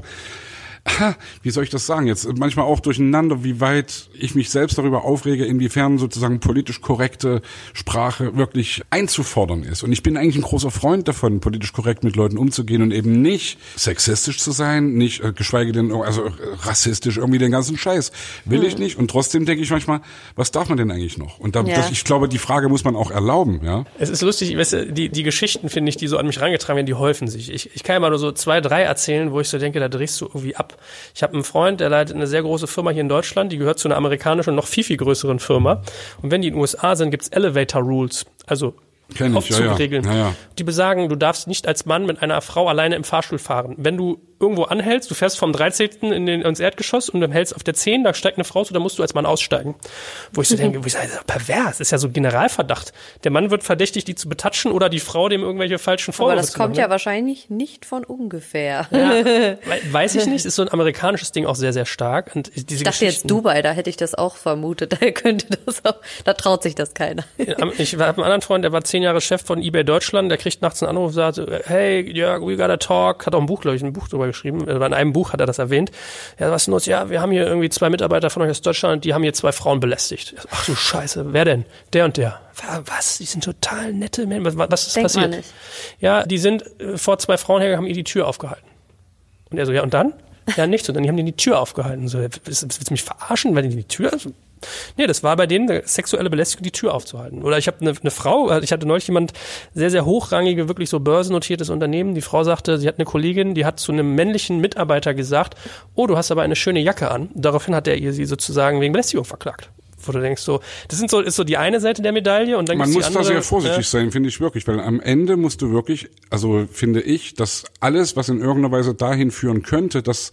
wie soll ich das sagen jetzt, manchmal auch durcheinander, wie weit ich mich selbst darüber aufrege, inwiefern sozusagen politisch korrekte Sprache wirklich einzufordern ist. Und ich bin eigentlich ein großer Freund davon, politisch korrekt mit Leuten umzugehen und eben nicht sexistisch zu sein, nicht geschweige denn also rassistisch, irgendwie den ganzen Scheiß. Will ich nicht. Und trotzdem denke ich manchmal, was darf man denn eigentlich noch? Und ich glaube, die Frage muss man auch erlauben. Ja. Es ist lustig, weißt du, die Geschichten, finde ich, die so an mich herangetragen werden, die häufen sich. Ich kann ja mal nur so 2, 3 erzählen, wo ich so denke, da drehst du irgendwie ab. Ich habe einen Freund, der leitet eine sehr große Firma hier in Deutschland, die gehört zu einer amerikanischen, noch viel, viel größeren Firma. Und wenn die in den USA sind, gibt's Elevator Rules, also Aufzugregeln. Ja. Die besagen, du darfst nicht als Mann mit einer Frau alleine im Fahrstuhl fahren. Wenn du irgendwo anhältst, du fährst vom 13. ins Erdgeschoss und dann hältst auf der 10, da steigt eine Frau zu, dann musst du als Mann aussteigen. Wo ich so denke, das ist pervers, das ist ja so Generalverdacht. Der Mann wird verdächtigt, die zu betatschen oder die Frau dem irgendwelche falschen Vorwürfe aber das kommt ja wahrscheinlich nicht von ungefähr. Ja, weiß ich nicht, ist so ein amerikanisches Ding auch sehr, sehr stark. Und diese ich dachte jetzt Dubai, da hätte ich das auch vermutet, da könnte das auch, da traut sich das keiner. Ich habe einen anderen Freund, der war 10 Jahre Chef von eBay Deutschland, der kriegt nachts einen Anruf und sagt, hey, Jörg, we gotta talk, hat auch ein Buch drüber geschrieben, in einem Buch hat er das erwähnt. Ja, was ist denn los? Ja, wir haben hier irgendwie 2 Mitarbeiter von euch aus Deutschland, die haben hier 2 Frauen belästigt. Ach du Scheiße, wer denn? Der und der. Was? Die sind total nette Menschen. Was ist passiert? Man nicht. Ja, die sind vor 2 Frauen hergegangen, haben ihr die Tür aufgehalten. Und er so, ja, und dann? Ja, nichts. Und dann haben die Tür aufgehalten. So, willst du mich verarschen, weil die Tür... Nee, das war bei denen eine sexuelle Belästigung, die Tür aufzuhalten. Oder ich habe eine Frau, ich hatte neulich jemand sehr, sehr hochrangige, wirklich so börsennotiertes Unternehmen. Die Frau sagte, sie hat eine Kollegin, die hat zu einem männlichen Mitarbeiter gesagt, oh, du hast aber eine schöne Jacke an. Daraufhin hat er sie sozusagen wegen Belästigung verklagt. Wo du denkst so, das ist so die eine Seite der Medaille und dann man gibt's die andere. Man muss da sehr vorsichtig sein, finde ich wirklich, weil am Ende musst du wirklich, also finde ich, dass alles, was in irgendeiner Weise dahin führen könnte, dass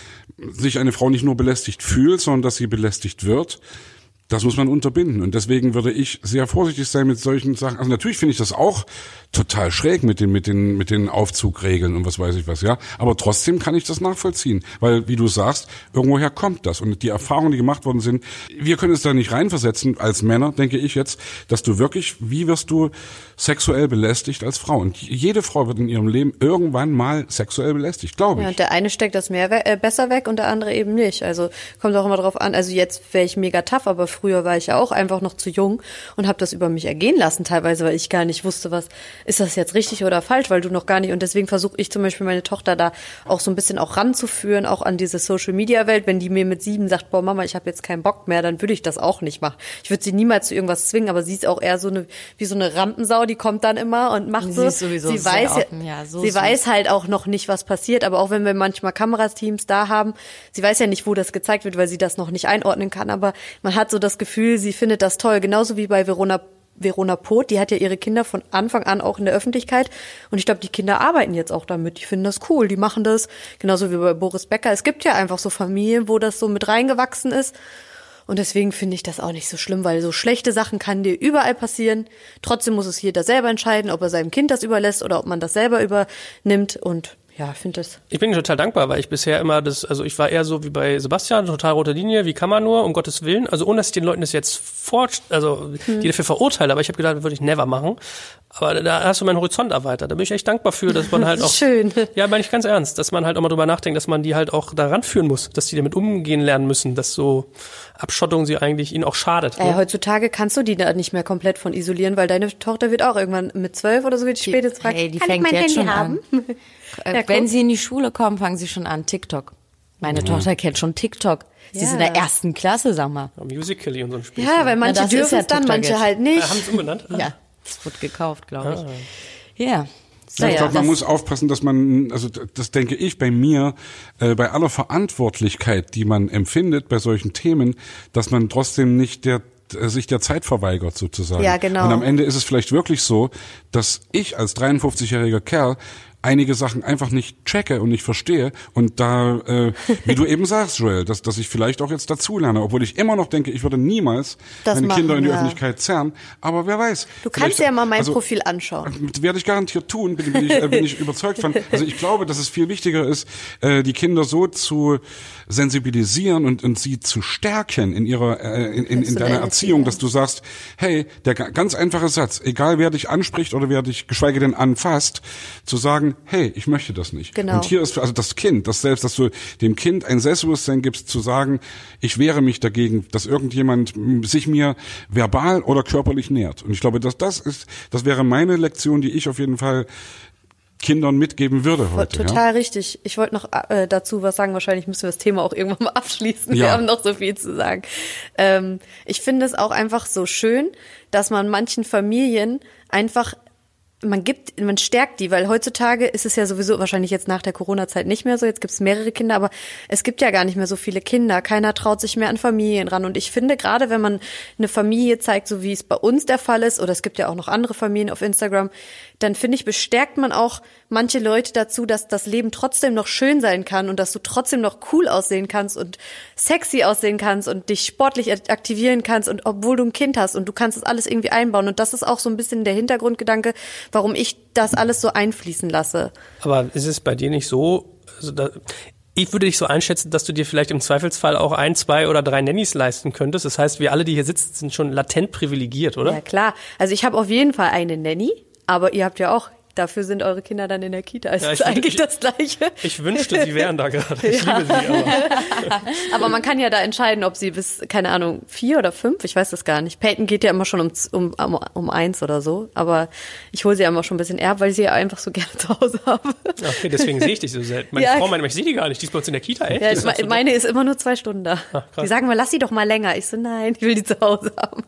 sich eine Frau nicht nur belästigt fühlt, sondern dass sie belästigt wird, das muss man unterbinden. Und deswegen würde ich sehr vorsichtig sein mit solchen Sachen. Also natürlich finde ich das auch total schräg mit den Aufzugregeln und was weiß ich was, ja. Aber trotzdem kann ich das nachvollziehen. Weil, wie du sagst, irgendwoher kommt das. Und die Erfahrungen, die gemacht worden sind, wir können es da nicht reinversetzen als Männer, denke ich jetzt, dass du wirklich, wie wirst du sexuell belästigt als Frau? Und jede Frau wird in ihrem Leben irgendwann mal sexuell belästigt, glaube ich. Ja, und der eine steckt das besser weg und der andere eben nicht. Also kommt auch immer drauf an. Also jetzt wäre ich mega tough, aber früher war ich ja auch einfach noch zu jung und habe das über mich ergehen lassen teilweise, weil ich gar nicht wusste, was ist das jetzt richtig oder falsch, weil du noch gar nicht, und deswegen versuche ich zum Beispiel meine Tochter da auch so ein bisschen auch ranzuführen, auch an diese Social-Media-Welt. Wenn die mir mit 7 sagt, boah Mama, ich habe jetzt keinen Bock mehr, dann würde ich das auch nicht machen. Ich würde sie niemals zu irgendwas zwingen, aber sie ist auch eher wie so eine Rampensau, die kommt dann immer und macht so. Sie weiß halt auch noch nicht, was passiert, aber auch wenn wir manchmal Kamerateams da haben, sie weiß ja nicht, wo das gezeigt wird, weil sie das noch nicht einordnen kann, aber man hat so das Gefühl, sie findet das toll, genauso wie bei Verona Poth, die hat ja ihre Kinder von Anfang an auch in der Öffentlichkeit und ich glaube, die Kinder arbeiten jetzt auch damit, die finden das cool, die machen das, genauso wie bei Boris Becker. Es gibt ja einfach so Familien, wo das so mit reingewachsen ist und deswegen finde ich das auch nicht so schlimm, weil so schlechte Sachen kann dir überall passieren, trotzdem muss es jeder selber entscheiden, ob er seinem Kind das überlässt oder ob man das selber übernimmt und ja, finde das. Ich bin total dankbar, weil ich bisher immer ich war eher so wie bei Sebastian, total rote Linie, wie kann man nur, um Gottes Willen, also ohne dass ich den Leuten das jetzt die dafür verurteile, aber ich habe gedacht, das würde ich never machen. Aber da hast du meinen Horizont erweitert. Da bin ich echt dankbar für, dass man halt auch... Schön. Ja, meine ich ganz ernst, dass man halt auch mal drüber nachdenkt, dass man die halt auch da ranführen muss, dass die damit umgehen lernen müssen, dass so Abschottung sie eigentlich ihnen auch schadet. Ne? Heutzutage kannst du die da nicht mehr komplett von isolieren, weil deine Tochter wird auch irgendwann mit 12 oder so wird spätestens fragen, die fängt jetzt schon an. Wenn sie in die Schule kommen, fangen sie schon an, TikTok. Meine Tochter kennt schon TikTok. Sie ist in der 1. Klasse, sag mal. Ja, Musical.ly und so ein Spiel. Ja, weil manche dürfen es dann, manche halt nicht. Haben sie es umbenannt? Ja, es wird gekauft, glaube ich. Ja. Ja, ich glaube, man muss aufpassen, dass man, also das denke ich bei mir, bei aller Verantwortlichkeit, die man empfindet bei solchen Themen, dass man trotzdem nicht sich der Zeit verweigert sozusagen. Ja, genau. Und am Ende ist es vielleicht wirklich so, dass ich als 53-jähriger Kerl einige Sachen einfach nicht checke und nicht verstehe und da, wie du eben sagst, Joel, dass ich vielleicht auch jetzt dazulerne, obwohl ich immer noch denke, ich würde niemals meine Kinder in die Öffentlichkeit zerren, aber wer weiß. Du kannst ja mal mein Profil anschauen. Werde ich garantiert tun, bin ich überzeugt von. Also ich glaube, dass es viel wichtiger ist, die Kinder so zu sensibilisieren und sie zu stärken in ihrer in deiner Erziehung, dass du sagst, hey, der ganz einfache Satz, egal wer dich anspricht oder wer dich geschweige denn anfasst, zu sagen, hey, ich möchte das nicht. Genau. Und hier ist also das Kind, dass du dem Kind ein Selbstbewusstsein gibst, zu sagen, ich wehre mich dagegen, dass irgendjemand sich mir verbal oder körperlich nähert. Und ich glaube, dass das wäre meine Lektion, die ich auf jeden Fall Kindern mitgeben würde heute. Total richtig. Ich wollte noch dazu was sagen. Wahrscheinlich müssen wir das Thema auch irgendwann mal abschließen. Ja. Wir haben noch so viel zu sagen. Ich finde es auch einfach so schön, dass man manchen Familien einfach man stärkt die, weil heutzutage ist es ja sowieso wahrscheinlich jetzt nach der Corona-Zeit nicht mehr so, jetzt gibt es mehrere Kinder, aber es gibt ja gar nicht mehr so viele Kinder, keiner traut sich mehr an Familien ran und ich finde, gerade wenn man eine Familie zeigt, so wie es bei uns der Fall ist, oder es gibt ja auch noch andere Familien auf Instagram, dann finde ich, bestärkt man auch manche Leute dazu, dass das Leben trotzdem noch schön sein kann und dass du trotzdem noch cool aussehen kannst und sexy aussehen kannst und dich sportlich aktivieren kannst und obwohl du ein Kind hast und du kannst das alles irgendwie einbauen und das ist auch so ein bisschen der Hintergrundgedanke, warum ich das alles so einfließen lasse. Aber ist es bei dir nicht so, ich würde dich so einschätzen, dass du dir vielleicht im Zweifelsfall auch 1, 2 oder 3 Nannies leisten könntest. Das heißt, wir alle, die hier sitzen, sind schon latent privilegiert, oder? Ja, klar. Also ich habe auf jeden Fall eine Nanny, aber ihr habt ja auch, dafür sind eure Kinder dann in der Kita. Es ist eigentlich das Gleiche. Ich wünschte, sie wären da gerade. Ich liebe sie aber. Aber man kann ja da entscheiden, ob sie bis, keine Ahnung, 4 oder 5, ich weiß das gar nicht. Peyton geht ja immer schon um 1 oder so, aber ich hole sie ja immer schon ein bisschen eher, weil ich sie ja einfach so gerne zu Hause habe. Okay, deswegen sehe ich dich so selten. Meine Frau meint, ich sehe die gar nicht, die ist bei uns in der Kita, echt? Ja, meine ist immer nur 2 Stunden da. Die sagen mal, lass sie doch mal länger. Ich so, nein, ich will die zu Hause haben.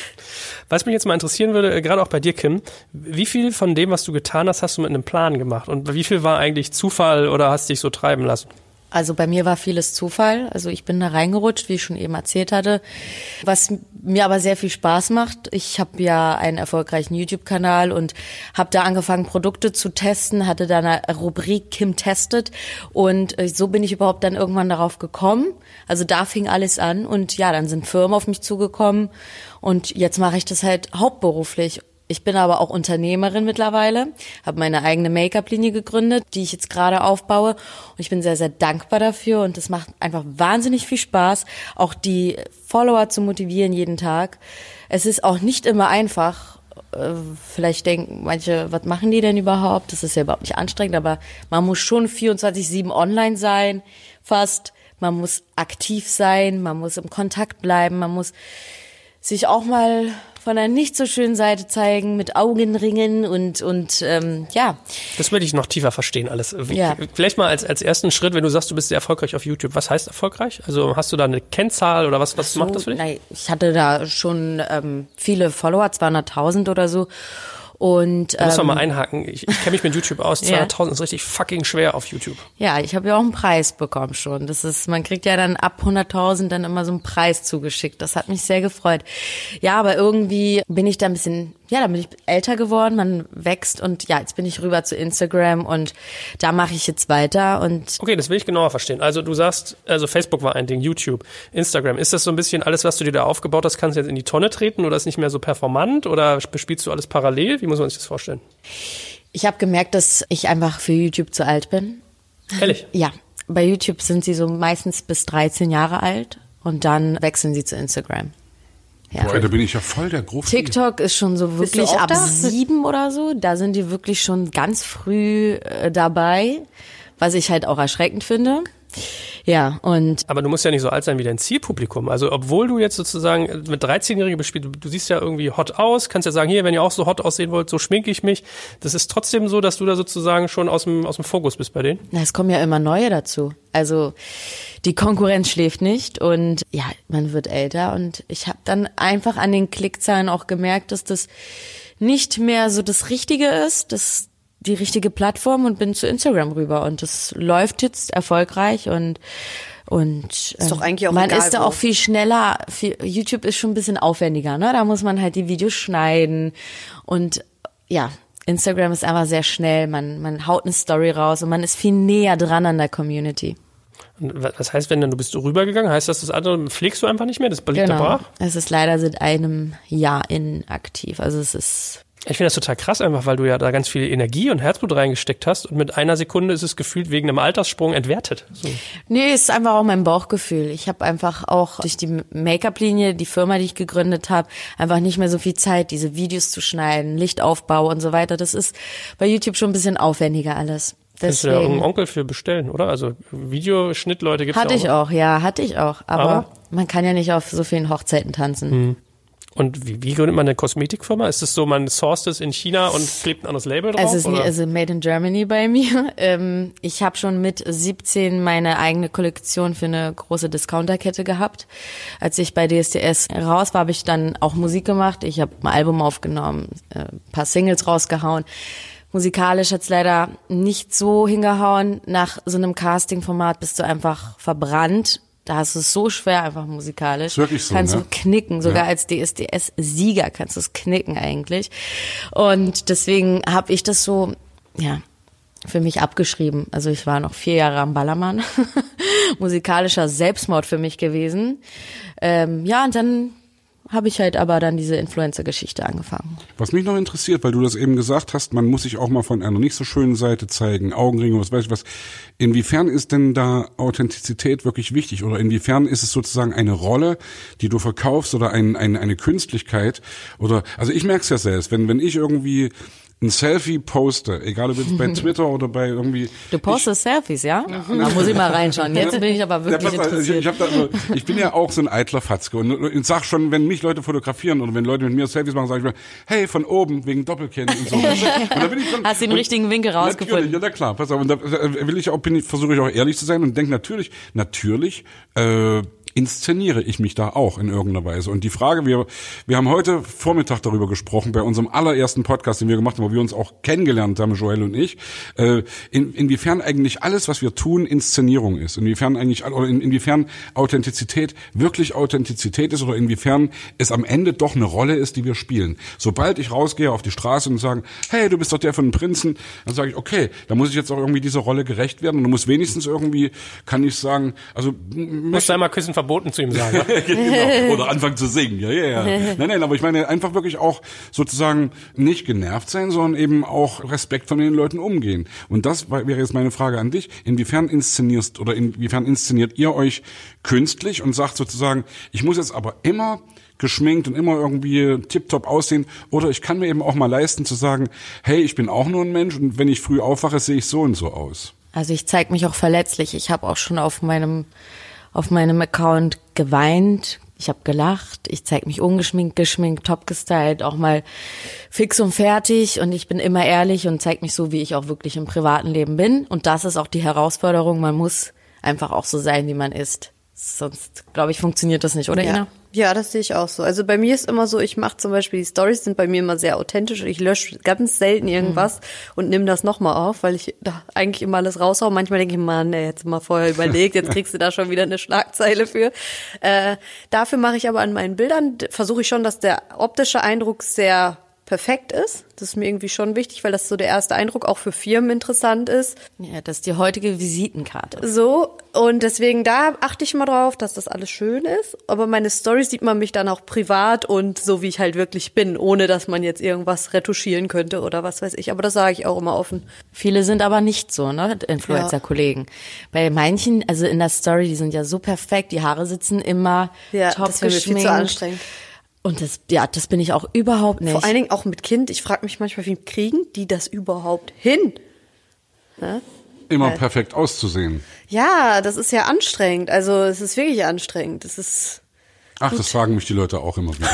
Was mich jetzt mal interessieren würde, gerade auch bei dir, Kim, wie viel von dem, was du getan hast, hast du mit einem Plan gemacht? Und wie viel war eigentlich Zufall oder hast dich so treiben lassen? Also bei mir war vieles Zufall. Also ich bin da reingerutscht, wie ich schon eben erzählt hatte. Was mir aber sehr viel Spaß macht, ich habe ja einen erfolgreichen YouTube-Kanal und habe da angefangen, Produkte zu testen, hatte da eine Rubrik Kim testet und so bin ich überhaupt dann irgendwann darauf gekommen. Also da fing alles an und ja, dann sind Firmen auf mich zugekommen und jetzt mache ich das halt hauptberuflich. Ich bin aber auch Unternehmerin mittlerweile, habe meine eigene Make-up-Linie gegründet, die ich jetzt gerade aufbaue. Und ich bin sehr, sehr dankbar dafür und es macht einfach wahnsinnig viel Spaß, auch die Follower zu motivieren jeden Tag. Es ist auch nicht immer einfach. Vielleicht denken manche, was machen die denn überhaupt? Das ist ja überhaupt nicht anstrengend, aber man muss schon 24/7 online sein, fast. Man muss aktiv sein, man muss im Kontakt bleiben, man muss sich auch mal von einer nicht so schönen Seite zeigen, mit Augenringen und ja. Das würde ich noch tiefer verstehen alles. Ja. Vielleicht mal als ersten Schritt, wenn du sagst, du bist sehr erfolgreich auf YouTube. Was heißt erfolgreich? Also hast du da eine Kennzahl oder was macht das für dich? Nein, ich hatte da schon viele Follower, 200.000 oder so. Und da muss man mal einhaken. Ich kenne mich mit YouTube aus. 200.000 ist richtig fucking schwer auf YouTube. Ja, ich habe ja auch einen Preis bekommen schon. Das ist, man kriegt ja dann ab 100.000 dann immer so einen Preis zugeschickt. Das hat mich sehr gefreut. Ja, aber irgendwie bin ich da ein bisschen, da bin ich älter geworden, man wächst und ja, jetzt bin ich rüber zu Instagram und da mache ich jetzt weiter und. Okay, das will ich genauer verstehen. Also du sagst, Facebook war ein Ding, YouTube, Instagram. Ist das so ein bisschen alles, was du dir da aufgebaut hast, kannst du jetzt in die Tonne treten oder ist nicht mehr so performant oder bespielst du alles parallel? Wie muss man sich das vorstellen? Ich habe gemerkt, dass ich einfach für YouTube zu alt bin. Ehrlich? Ja, bei YouTube sind sie so meistens bis 13 Jahre alt und dann wechseln sie zu Instagram. Ja. Boah, da bin ich ja voll der Große. TikTok ist schon so wirklich ab 7 oder so. Da sind die wirklich schon ganz früh dabei, was ich halt auch erschreckend finde. Ja, und. Aber du musst ja nicht so alt sein wie dein Zielpublikum. Also, obwohl du jetzt sozusagen mit 13-Jährigen bespielst, du siehst ja irgendwie hot aus, kannst ja sagen, hier, wenn ihr auch so hot aussehen wollt, so schminke ich mich. Das ist trotzdem so, dass du da sozusagen schon aus dem Fokus bist bei denen? Na, es kommen ja immer neue dazu. Also, die Konkurrenz schläft nicht und ja, man wird älter und ich habe dann einfach an den Klickzahlen auch gemerkt, dass das nicht mehr so das Richtige ist, das die richtige Plattform und bin zu Instagram rüber und das läuft jetzt erfolgreich und ist doch eigentlich auch man egal, ist da auch viel schneller. YouTube ist schon ein bisschen aufwendiger, ne? Da muss man halt die Videos schneiden und ja, Instagram ist einfach sehr schnell, man haut eine Story raus und man ist viel näher dran an der Community. Und was heißt, wenn dann du bist rübergegangen? Heißt das andere pflegst du einfach nicht mehr? Das liegt da brach? Es ist leider seit einem Jahr inaktiv. Also es ist... Ich finde das total krass einfach, weil du ja da ganz viel Energie und Herzblut reingesteckt hast und mit einer Sekunde ist es gefühlt wegen einem Alterssprung entwertet. So. Nee, es ist einfach auch mein Bauchgefühl. Ich habe einfach auch durch die Make-up-Linie, die Firma, die ich gegründet habe, einfach nicht mehr so viel Zeit, diese Videos zu schneiden, Lichtaufbau und so weiter. Das ist bei YouTube schon ein bisschen aufwendiger alles. Kannst du da irgendeinen Onkel für bestellen, oder? Also Videoschnittleute gibt's hatte ja auch. Hatte ich auch. Aber man kann ja nicht auf so vielen Hochzeiten tanzen. Und wie gründet man eine Kosmetikfirma? Ist es so, man sourced es in China und klebt ein anderes Label drauf? Es ist also made in Germany bei mir. Ich habe schon mit 17 meine eigene Kollektion für eine große Discounterkette gehabt. Als ich bei DSDS raus war, habe ich dann auch Musik gemacht. Ich habe ein Album aufgenommen, ein paar Singles rausgehauen. Musikalisch hat's leider nicht so hingehauen. Nach so einem Casting-Format bist du einfach verbrannt. Da hast du es so schwer, einfach musikalisch. Ist wirklich so, kannst ne? du knicken, sogar als DSDS-Sieger kannst du es knicken eigentlich. Und deswegen habe ich das so, für mich abgeschrieben. Also ich war noch 4 Jahre am Ballermann. Musikalischer Selbstmord für mich gewesen. Und dann habe ich halt aber dann diese Influencer-Geschichte angefangen. Was mich noch interessiert, weil du das eben gesagt hast, man muss sich auch mal von einer nicht so schönen Seite zeigen, Augenringe, was weiß ich was. Inwiefern ist denn da Authentizität wirklich wichtig? Oder inwiefern ist es sozusagen eine Rolle, die du verkaufst oder eine Künstlichkeit? Oder, also ich merke es ja selbst, wenn ich irgendwie ein Selfie poste, egal ob jetzt bei Twitter oder bei irgendwie... Du postest Selfies, ja? Da muss ich mal reinschauen. Jetzt bin ich aber wirklich interessiert. Ich bin ja auch so ein eitler Fatzke und ich sag schon, wenn mich Leute fotografieren oder wenn Leute mit mir Selfies machen, sage ich mir, hey, von oben, wegen Doppelkinn und so. Und da bin ich schon, hast du den richtigen Winkel rausgefunden? Ja, klar, pass auf. Und da versuche ich auch ehrlich zu sein und denke natürlich, inszeniere ich mich da auch in irgendeiner Weise. Und die Frage, wir haben heute Vormittag darüber gesprochen, bei unserem allerersten Podcast, den wir gemacht haben, wo wir uns auch kennengelernt haben, Joel und ich, inwiefern eigentlich alles, was wir tun, Inszenierung ist. Inwiefern Authentizität wirklich Authentizität ist oder inwiefern es am Ende doch eine Rolle ist, die wir spielen. Sobald ich rausgehe auf die Straße und sage, hey, du bist doch der von den Prinzen, dann sage ich, okay, da muss ich jetzt auch irgendwie dieser Rolle gerecht werden und du musst wenigstens irgendwie, kann ich sagen, also... Musst du einmal küssen verboten zu ihm sagen. Ja? Genau. Oder anfangen zu singen. Ja. Nein, aber ich meine einfach wirklich auch sozusagen nicht genervt sein, sondern eben auch Respekt von den Leuten umgehen. Und das wäre jetzt meine Frage an dich. Inwiefern inszeniert ihr euch künstlich und sagt sozusagen, ich muss jetzt aber immer geschminkt und immer irgendwie tipptopp aussehen oder ich kann mir eben auch mal leisten zu sagen, hey, ich bin auch nur ein Mensch und wenn ich früh aufwache, sehe ich so und so aus. Also ich zeige mich auch verletzlich. Ich habe auch schon auf meinem Account geweint, ich habe gelacht, ich zeige mich ungeschminkt, geschminkt, top gestylt, auch mal fix und fertig und ich bin immer ehrlich und zeige mich so, wie ich auch wirklich im privaten Leben bin und das ist auch die Herausforderung, man muss einfach auch so sein, wie man ist. Sonst, glaube ich, funktioniert das nicht, oder Ina? Ja, das sehe ich auch so. Also bei mir ist immer so, ich mache zum Beispiel, die Storys sind bei mir immer sehr authentisch. Ich lösche ganz selten irgendwas und nehme das nochmal auf, weil ich da eigentlich immer alles raushaue. Manchmal denke ich, Mann, jetzt mal vorher überlegt, jetzt kriegst du da schon wieder eine Schlagzeile für. Dafür mache ich aber an meinen Bildern, versuche ich schon, dass der optische Eindruck sehr perfekt ist. Das ist mir irgendwie schon wichtig, weil das so der erste Eindruck auch für Firmen interessant ist. Ja, das ist die heutige Visitenkarte. So, und deswegen da achte ich mal drauf, dass das alles schön ist. Aber meine Storys sieht man mich dann auch privat und so, wie ich halt wirklich bin, ohne dass man jetzt irgendwas retuschieren könnte oder was weiß ich. Aber das sage ich auch immer offen. Viele sind aber nicht so, ne, Influencer-Kollegen. Bei manchen, also in der Story, die sind ja so perfekt, die Haare sitzen immer top das wäre mir viel geschminkt. zu anstrengend. Und das bin ich auch überhaupt nicht. Vor allen Dingen auch mit Kind. Ich frage mich manchmal, wie kriegen die das überhaupt hin? Ne? Immer perfekt auszusehen. Ja, das ist ja anstrengend. Also es ist wirklich anstrengend. Das ist... Ach, das fragen mich die Leute auch immer wieder.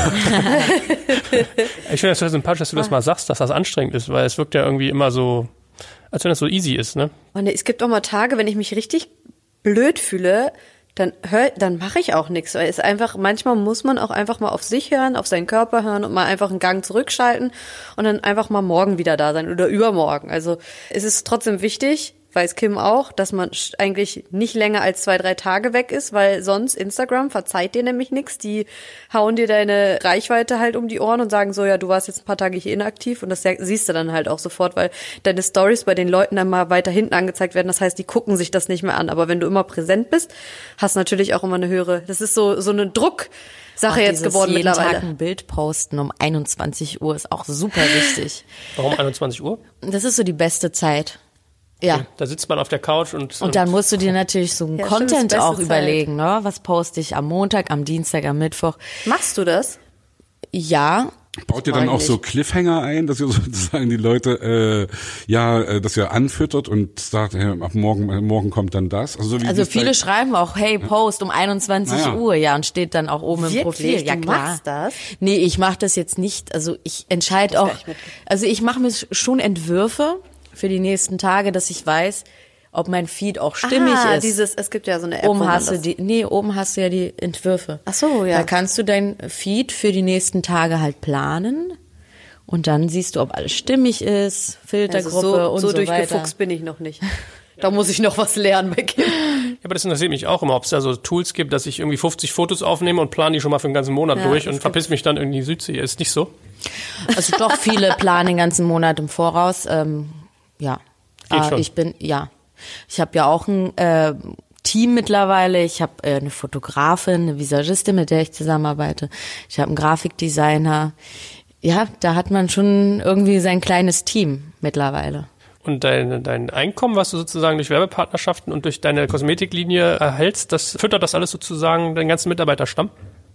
Ich finde das total sympathisch, dass du das mal sagst, dass das anstrengend ist, weil es wirkt ja irgendwie immer so, als wenn das so easy ist, ne? Und es gibt auch mal Tage, wenn ich mich richtig blöd fühle, dann mache ich auch nichts. Weil es einfach, manchmal muss man auch einfach mal auf sich hören, auf seinen Körper hören und mal einfach einen Gang zurückschalten und dann einfach mal morgen wieder da sein oder übermorgen. Also es ist trotzdem wichtig, weiß Kim auch, dass man eigentlich nicht länger als 2-3 Tage weg ist, weil sonst Instagram verzeiht dir nämlich nichts. Die hauen dir deine Reichweite halt um die Ohren und sagen so, ja, du warst jetzt ein paar Tage hier inaktiv und das siehst du dann halt auch sofort, weil deine Stories bei den Leuten dann mal weiter hinten angezeigt werden. Das heißt, die gucken sich das nicht mehr an. Aber wenn du immer präsent bist, hast du natürlich auch immer eine höhere, das ist so eine Drucksache jetzt geworden jeden mittlerweile. Tag ein Bild posten um 21 Uhr ist auch super wichtig. Warum 21 Uhr? Das ist so die beste Zeit. Ja. Da sitzt man auf der Couch und dann musst du dir natürlich so einen Ja, stimmt, Content beste auch Zeit. überlegen, ne? Was poste ich am Montag, am Dienstag, am Mittwoch? Machst du das? Ja. Baut ihr dann auch so Cliffhanger ein, dass ihr sozusagen die Leute dass ihr anfüttert und sagt, hey, ab morgen kommt dann das? Also Viele schreiben auch, hey, Post um 21 Uhr, ja, und steht dann auch oben im Profil. Ja, Du klar. machst das? Nee, ich mache das jetzt nicht. Also ich entscheide auch, also ich mache mir schon Entwürfe für die nächsten Tage, dass ich weiß, ob mein Feed auch stimmig ist. Es gibt ja so eine App, Oben hast du ja die Entwürfe. Ach so, ja. Da kannst du dein Feed für die nächsten Tage halt planen und dann siehst du, ob alles stimmig ist, Filtergruppe und so weiter. So durchgefuchst bin ich noch nicht. Da muss ich noch was lernen bei Kim. Ja, aber das interessiert mich auch immer, ob es da so Tools gibt, dass ich irgendwie 50 Fotos aufnehme und plane die schon mal für den ganzen Monat durch und verpiss mich dann irgendwie in die Südsee. Ist nicht so? Also doch, viele planen den ganzen Monat im Voraus. Ja. Geht schon. Ich habe ja auch ein Team mittlerweile. Ich habe eine Fotografin, eine Visagistin, mit der ich zusammenarbeite. Ich habe einen Grafikdesigner. Ja, da hat man schon irgendwie sein kleines Team mittlerweile. Und dein Einkommen, was du sozusagen durch Werbepartnerschaften und durch deine Kosmetiklinie erhältst, füttert das alles sozusagen den ganzen Mitarbeiterstamm?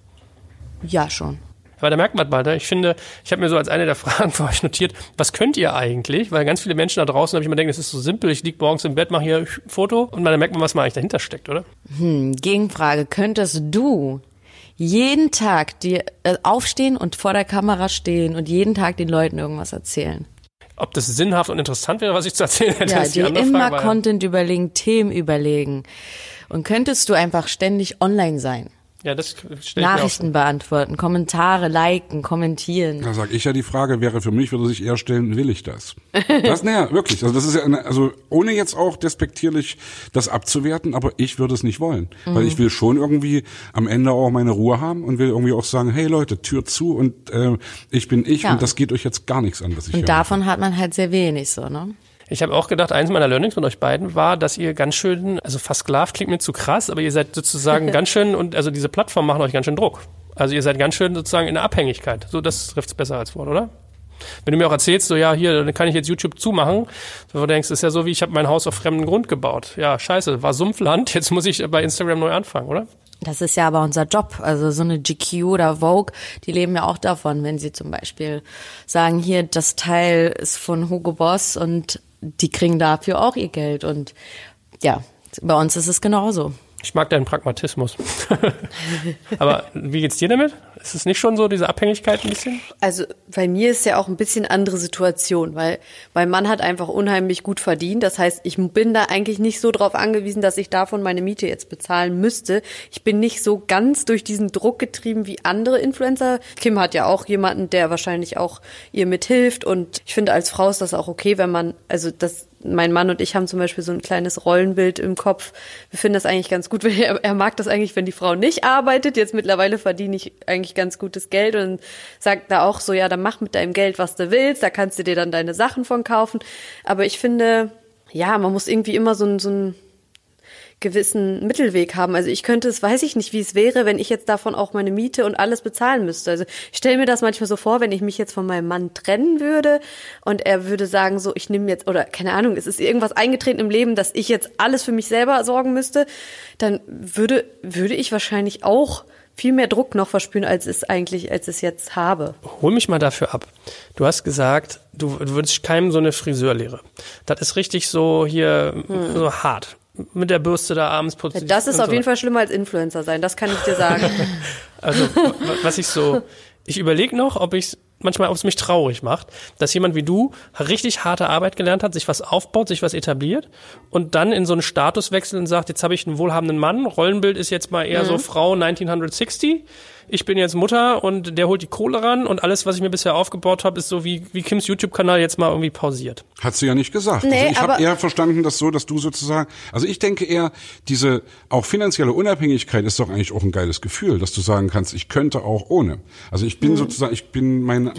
Ja, schon. Aber da merkt man mal, ne? Ich finde, ich habe mir so als eine der Fragen für euch notiert, was könnt ihr eigentlich? Weil ganz viele Menschen da draußen, habe ich immer denke, es ist so simpel, ich liege morgens im Bett, mache hier ein Foto und dann merkt man, was man eigentlich dahinter steckt, oder? Gegenfrage, könntest du jeden Tag dir aufstehen und vor der Kamera stehen und jeden Tag den Leuten irgendwas erzählen? Ob das sinnhaft und interessant wäre, was ich zu erzählen hätte, Ja, ist die dir andere immer Frage. Content überlegen, Themen überlegen. Und könntest du einfach ständig online sein? Ja, das stelle ich mir auch Nachrichten beantworten, Kommentare liken, kommentieren. Da sage ich ja, die Frage wäre für mich, würde sich eher stellen, will ich das? Wirklich. Also das ist ja, also ohne jetzt auch despektierlich das abzuwerten, aber ich würde es nicht wollen. Weil ich will schon irgendwie am Ende auch meine Ruhe haben und will irgendwie auch sagen, hey Leute, Tür zu und ich bin ich und das geht euch jetzt gar nichts an, was ich Und hier davon hat man halt sehr wenig so, ne? Ich habe auch gedacht, eins meiner Learnings von euch beiden war, dass ihr ganz schön, also versklavt klingt mir zu krass, aber ihr seid sozusagen ganz schön, und also diese Plattformen machen euch ganz schön Druck. Also ihr seid ganz schön sozusagen in der Abhängigkeit. So, das trifft's besser als Wort, oder? Wenn du mir auch erzählst, so ja, hier, dann kann ich jetzt YouTube zumachen, so du denkst, ist ja so wie, ich habe mein Haus auf fremden Grund gebaut. Ja, scheiße, war Sumpfland, jetzt muss ich bei Instagram neu anfangen, oder? Das ist ja aber unser Job. Also so eine GQ oder Vogue, die leben ja auch davon, wenn sie zum Beispiel sagen, hier, das Teil ist von Hugo Boss und die kriegen dafür auch ihr Geld. Und ja, bei uns ist es genauso. Ich mag deinen Pragmatismus. Aber wie geht's dir damit? Ist es nicht schon so, diese Abhängigkeit ein bisschen? Also bei mir ist ja auch ein bisschen andere Situation, weil mein Mann hat einfach unheimlich gut verdient. Das heißt, ich bin da eigentlich nicht so drauf angewiesen, dass ich davon meine Miete jetzt bezahlen müsste. Ich bin nicht so ganz durch diesen Druck getrieben wie andere Influencer. Kim hat ja auch jemanden, der wahrscheinlich auch ihr mithilft. Und ich finde, als Frau ist das auch okay, wenn man, mein Mann und ich haben zum Beispiel so ein kleines Rollenbild im Kopf. Wir finden das eigentlich ganz gut. Er mag das eigentlich, wenn die Frau nicht arbeitet. Jetzt mittlerweile verdiene ich eigentlich ganz gutes Geld und sagt da auch so, ja, dann mach mit deinem Geld, was du willst. Da kannst du dir dann deine Sachen von kaufen. Aber ich finde, ja, man muss irgendwie immer so einen gewissen Mittelweg haben. Also ich könnte es, weiß ich nicht, wie es wäre, wenn ich jetzt davon auch meine Miete und alles bezahlen müsste. Also ich stelle mir das manchmal so vor, wenn ich mich jetzt von meinem Mann trennen würde und er würde sagen so, ich nehme jetzt, oder keine Ahnung, es ist irgendwas eingetreten im Leben, dass ich jetzt alles für mich selber sorgen müsste, dann würde ich wahrscheinlich auch viel mehr Druck noch verspüren, als es jetzt habe. Hol mich mal dafür ab. Du hast gesagt, du würdest keinem so eine Friseurlehre. Das ist richtig so hier, so hart. Mit der Bürste da abends putzen. Das ist auf jeden Fall schlimmer als Influencer sein, das kann ich dir sagen. Also, ich überlege noch, ob ich manchmal, ob es mich traurig macht, dass jemand wie du richtig harte Arbeit gelernt hat, sich was aufbaut, sich was etabliert und dann in so einen Status wechselt und sagt, jetzt habe ich einen wohlhabenden Mann, Rollenbild ist jetzt mal eher so Frau 1960, ich bin jetzt Mutter und der holt die Kohle ran und alles, was ich mir bisher aufgebaut habe, ist so wie Kims YouTube-Kanal jetzt mal irgendwie pausiert. Hat sie ja nicht gesagt. Nee, also ich habe eher verstanden, dass du sozusagen, also ich denke eher, diese auch finanzielle Unabhängigkeit ist doch eigentlich auch ein geiles Gefühl, dass du sagen kannst, ich könnte auch ohne. Also ich bin sozusagen, ich bin meine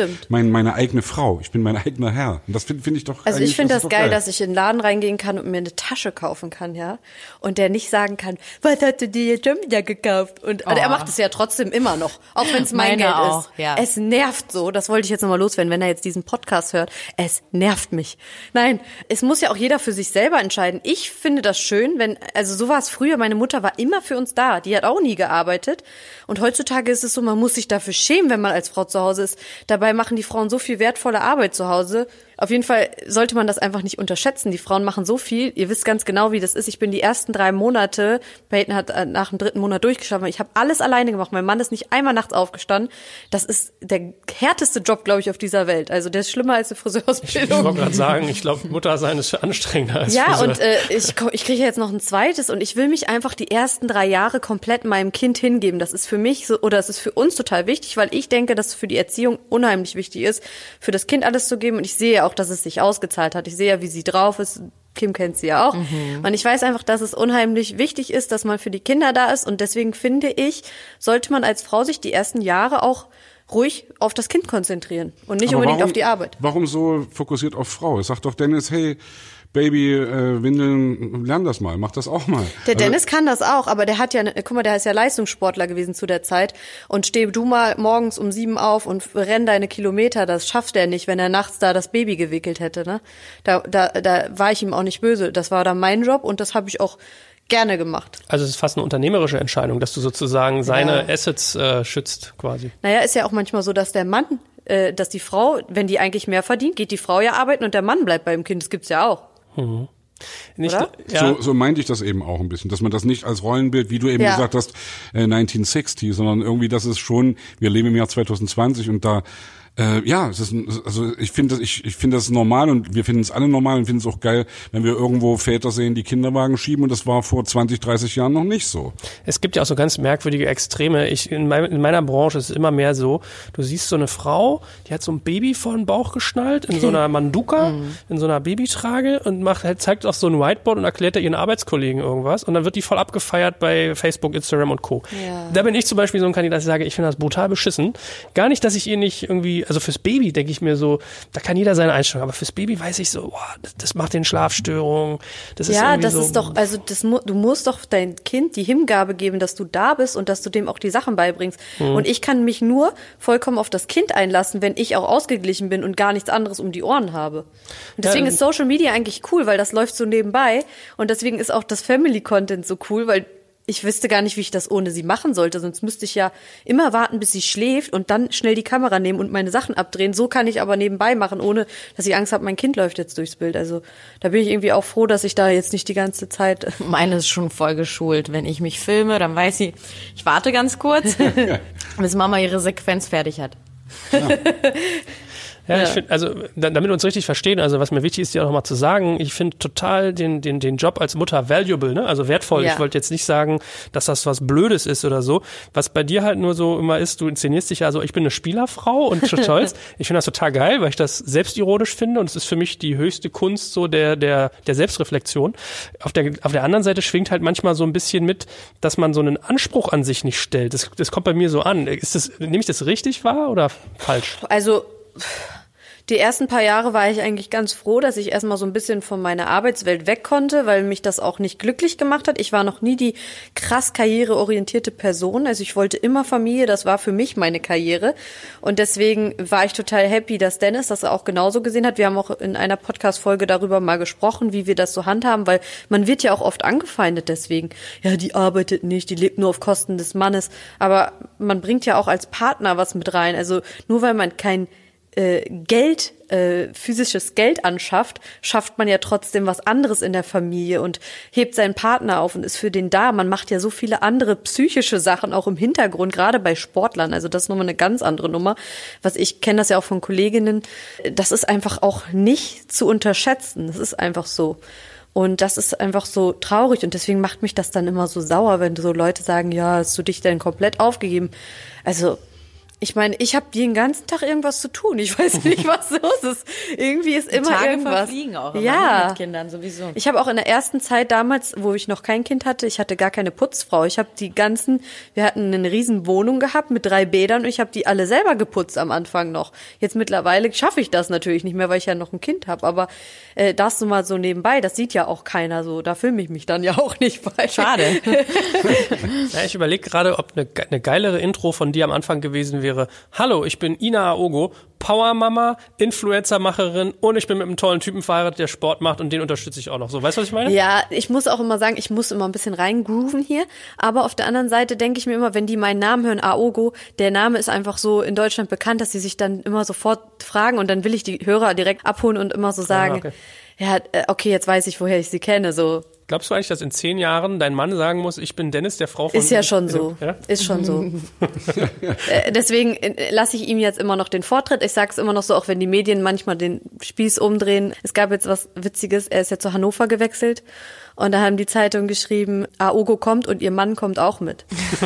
eigene Frau, ich bin mein eigener Herr. Und das finde ich doch Also ich finde das geil, dass ich in den Laden reingehen kann und mir eine Tasche kaufen kann, ja. Und der nicht sagen kann, was hast du dir jetzt schon wieder gekauft? Und also er macht es ja trotzdem immer noch, auch wenn es mein Geld ist. Ja. Es nervt so, das wollte ich jetzt nochmal loswerden, wenn er jetzt diesen Podcast hört. Es nervt mich. Nein, es muss ja auch jeder für sich selber entscheiden. Ich finde das schön, also so war es früher, meine Mutter war immer für uns da, die hat auch nie gearbeitet. Und heutzutage ist es so, man muss sich dafür schämen, wenn man als Frau zu Hause ist. Dabei machen die Frauen so viel wertvolle Arbeit zu Hause. Auf jeden Fall sollte man das einfach nicht unterschätzen. Die Frauen machen so viel. Ihr wisst ganz genau, wie das ist. Ich bin die ersten 3 Monate, Peyton hat nach dem 3. Monat durchgeschlafen. Ich habe alles alleine gemacht. Mein Mann ist nicht einmal nachts aufgestanden. Das ist der härteste Job, glaube ich, auf dieser Welt. Also der ist schlimmer als eine Friseurausbildung. Ich wollte gerade sagen, ich glaube, Mutter sein ist anstrengender als ja, Friseur. und ich kriege jetzt noch ein zweites und ich will mich einfach die ersten 3 Jahre komplett meinem Kind hingeben. Das ist für mich so, oder es ist für uns total wichtig, weil ich denke, dass es für die Erziehung unheimlich wichtig ist, für das Kind alles zu geben. Und ich sehe auch, dass es sich ausgezahlt hat. Ich sehe ja, wie sie drauf ist. Kim kennt sie ja auch. Und ich weiß einfach, dass es unheimlich wichtig ist, dass man für die Kinder da ist. Und deswegen finde ich, sollte man als Frau sich die ersten Jahre auch ruhig auf das Kind konzentrieren und nicht unbedingt auf die Arbeit. Warum so fokussiert auf Frau? Sag doch Dennis, hey, Baby, Windeln, lern das mal, mach das auch mal. Der Dennis kann das auch, aber der hat ja, guck mal, der ist ja Leistungssportler gewesen zu der Zeit und steh du mal morgens um 7 auf und renn deine Kilometer, das schafft er nicht, wenn er nachts da das Baby gewickelt hätte, ne? Da war ich ihm auch nicht böse, das war dann mein Job und das habe ich auch gerne gemacht. Also es ist fast eine unternehmerische Entscheidung, dass du sozusagen seine Assets schützt quasi. Naja, ist ja auch manchmal so, dass der Mann, dass die Frau, wenn die eigentlich mehr verdient, geht die Frau ja arbeiten und der Mann bleibt beim Kind, das gibt's ja auch. Nicht, ja. So meinte ich das eben auch ein bisschen, dass man das nicht als Rollenbild, wie du eben gesagt hast, 1960, sondern irgendwie, das ist schon, wir leben im Jahr 2020 und da es ist, also ich finde das normal und wir finden es alle normal und finden es auch geil, wenn wir irgendwo Väter sehen, die Kinderwagen schieben und das war vor 20, 30 Jahren noch nicht so. Es gibt ja auch so ganz merkwürdige Extreme. In meiner Branche ist es immer mehr so, du siehst so eine Frau, die hat so ein Baby vor den Bauch geschnallt, in so einer Manduka, in so einer Babytrage und zeigt auf so ein Whiteboard und erklärt ihren Arbeitskollegen irgendwas und dann wird die voll abgefeiert bei Facebook, Instagram und Co. Ja. Da bin ich zum Beispiel so ein Kandidat, ich sage, ich finde das brutal beschissen. Gar nicht, dass ich ihr nicht irgendwie, also fürs Baby denke ich mir so, da kann jeder seine Einstellung, aber fürs Baby weiß ich so, das macht den Schlafstörungen. Das ist ja, das so, ist doch, also du musst doch dein Kind die Hingabe geben, dass du da bist und dass du dem auch die Sachen beibringst. Und ich kann mich nur vollkommen auf das Kind einlassen, wenn ich auch ausgeglichen bin und gar nichts anderes um die Ohren habe. Und deswegen ist Social Media eigentlich cool, weil das läuft so nebenbei und deswegen ist auch das Family Content so cool, weil ich wüsste gar nicht, wie ich das ohne sie machen sollte, sonst müsste ich ja immer warten, bis sie schläft und dann schnell die Kamera nehmen und meine Sachen abdrehen. So kann ich aber nebenbei machen, ohne dass ich Angst habe, mein Kind läuft jetzt durchs Bild. Also da bin ich irgendwie auch froh, dass ich da jetzt nicht die ganze Zeit... Meine ist schon voll geschult. Wenn ich mich filme, dann weiß sie, ich warte ganz kurz, bis Mama ihre Sequenz fertig hat. Ja. Ja, ich finde, also damit wir uns richtig verstehen, also was mir wichtig ist, dir auch nochmal zu sagen, ich finde total den Job als Mutter valuable, ne? Also wertvoll. Ja. Ich wollte jetzt nicht sagen, dass das was Blödes ist oder so. Was bei dir halt nur so immer ist, du inszenierst dich ja so, ich bin eine Spielerfrau und stolz. Ich finde das total geil, weil ich das selbstironisch finde und es ist für mich die höchste Kunst so der Selbstreflexion. Auf der anderen Seite schwingt halt manchmal so ein bisschen mit, dass man so einen Anspruch an sich nicht stellt. Das kommt bei mir so an. Nehme ich das richtig wahr oder falsch? Also die ersten paar Jahre war ich eigentlich ganz froh, dass ich erstmal so ein bisschen von meiner Arbeitswelt weg konnte, weil mich das auch nicht glücklich gemacht hat. Ich war noch nie die krass karriereorientierte Person. Also ich wollte immer Familie, das war für mich meine Karriere. Und deswegen war ich total happy, dass Dennis das auch genauso gesehen hat. Wir haben auch in einer Podcast-Folge darüber mal gesprochen, wie wir das so handhaben, weil man wird ja auch oft angefeindet deswegen. Ja, die arbeitet nicht, die lebt nur auf Kosten des Mannes. Aber man bringt ja auch als Partner was mit rein. Also nur weil man kein physisches Geld anschafft, schafft man ja trotzdem was anderes in der Familie und hebt seinen Partner auf und ist für den da. Man macht ja so viele andere psychische Sachen auch im Hintergrund, gerade bei Sportlern. Also das ist nochmal eine ganz andere Nummer. Ich kenne das ja auch von Kolleginnen. Das ist einfach auch nicht zu unterschätzen. Das ist einfach so. Und das ist einfach so traurig und deswegen macht mich das dann immer so sauer, wenn so Leute sagen, ja, hast du dich denn komplett aufgegeben? Also ich meine, ich habe den ganzen Tag irgendwas zu tun. Ich weiß nicht, was los ist. Irgendwie ist immer Tage irgendwas. verfliegen auch immer, ja, mit Kindern sowieso. Ich habe auch in der ersten Zeit damals, wo ich noch kein Kind hatte, ich hatte gar keine Putzfrau. Wir hatten eine riesen Wohnung gehabt mit 3 Bädern und ich habe die alle selber geputzt am Anfang noch. Jetzt mittlerweile schaffe ich das natürlich nicht mehr, weil ich ja noch ein Kind habe. Aber das so mal so nebenbei, das sieht ja auch keiner so. Da filme ich mich dann ja auch nicht bei. Schade. Ja, ich überlege gerade, ob eine geilere Intro von dir am Anfang gewesen wäre. Hallo, ich bin Ina Aogo, Powermama, Influencermacherin und ich bin mit einem tollen Typen verheiratet, der Sport macht und den unterstütze ich auch noch. So, weißt du, was ich meine? Ja, ich muss auch immer sagen, ich muss immer ein bisschen reingrooven hier. Aber auf der anderen Seite denke ich mir immer, wenn die meinen Namen hören, Aogo, der Name ist einfach so in Deutschland bekannt, dass sie sich dann immer sofort fragen und dann will ich die Hörer direkt abholen und immer so sagen, okay, jetzt weiß ich, woher ich sie kenne, so. Glaubst du eigentlich, dass in 10 Jahren dein Mann sagen muss, ich bin Dennis, der Frau von... Ist ja schon so. Ja? Ist schon so. Deswegen lasse ich ihm jetzt immer noch den Vortritt. Ich sage es immer noch so, auch wenn die Medien manchmal den Spieß umdrehen. Es gab jetzt was Witziges, er ist ja zu Hannover gewechselt und da haben die Zeitungen geschrieben, Aogo kommt und ihr Mann kommt auch mit.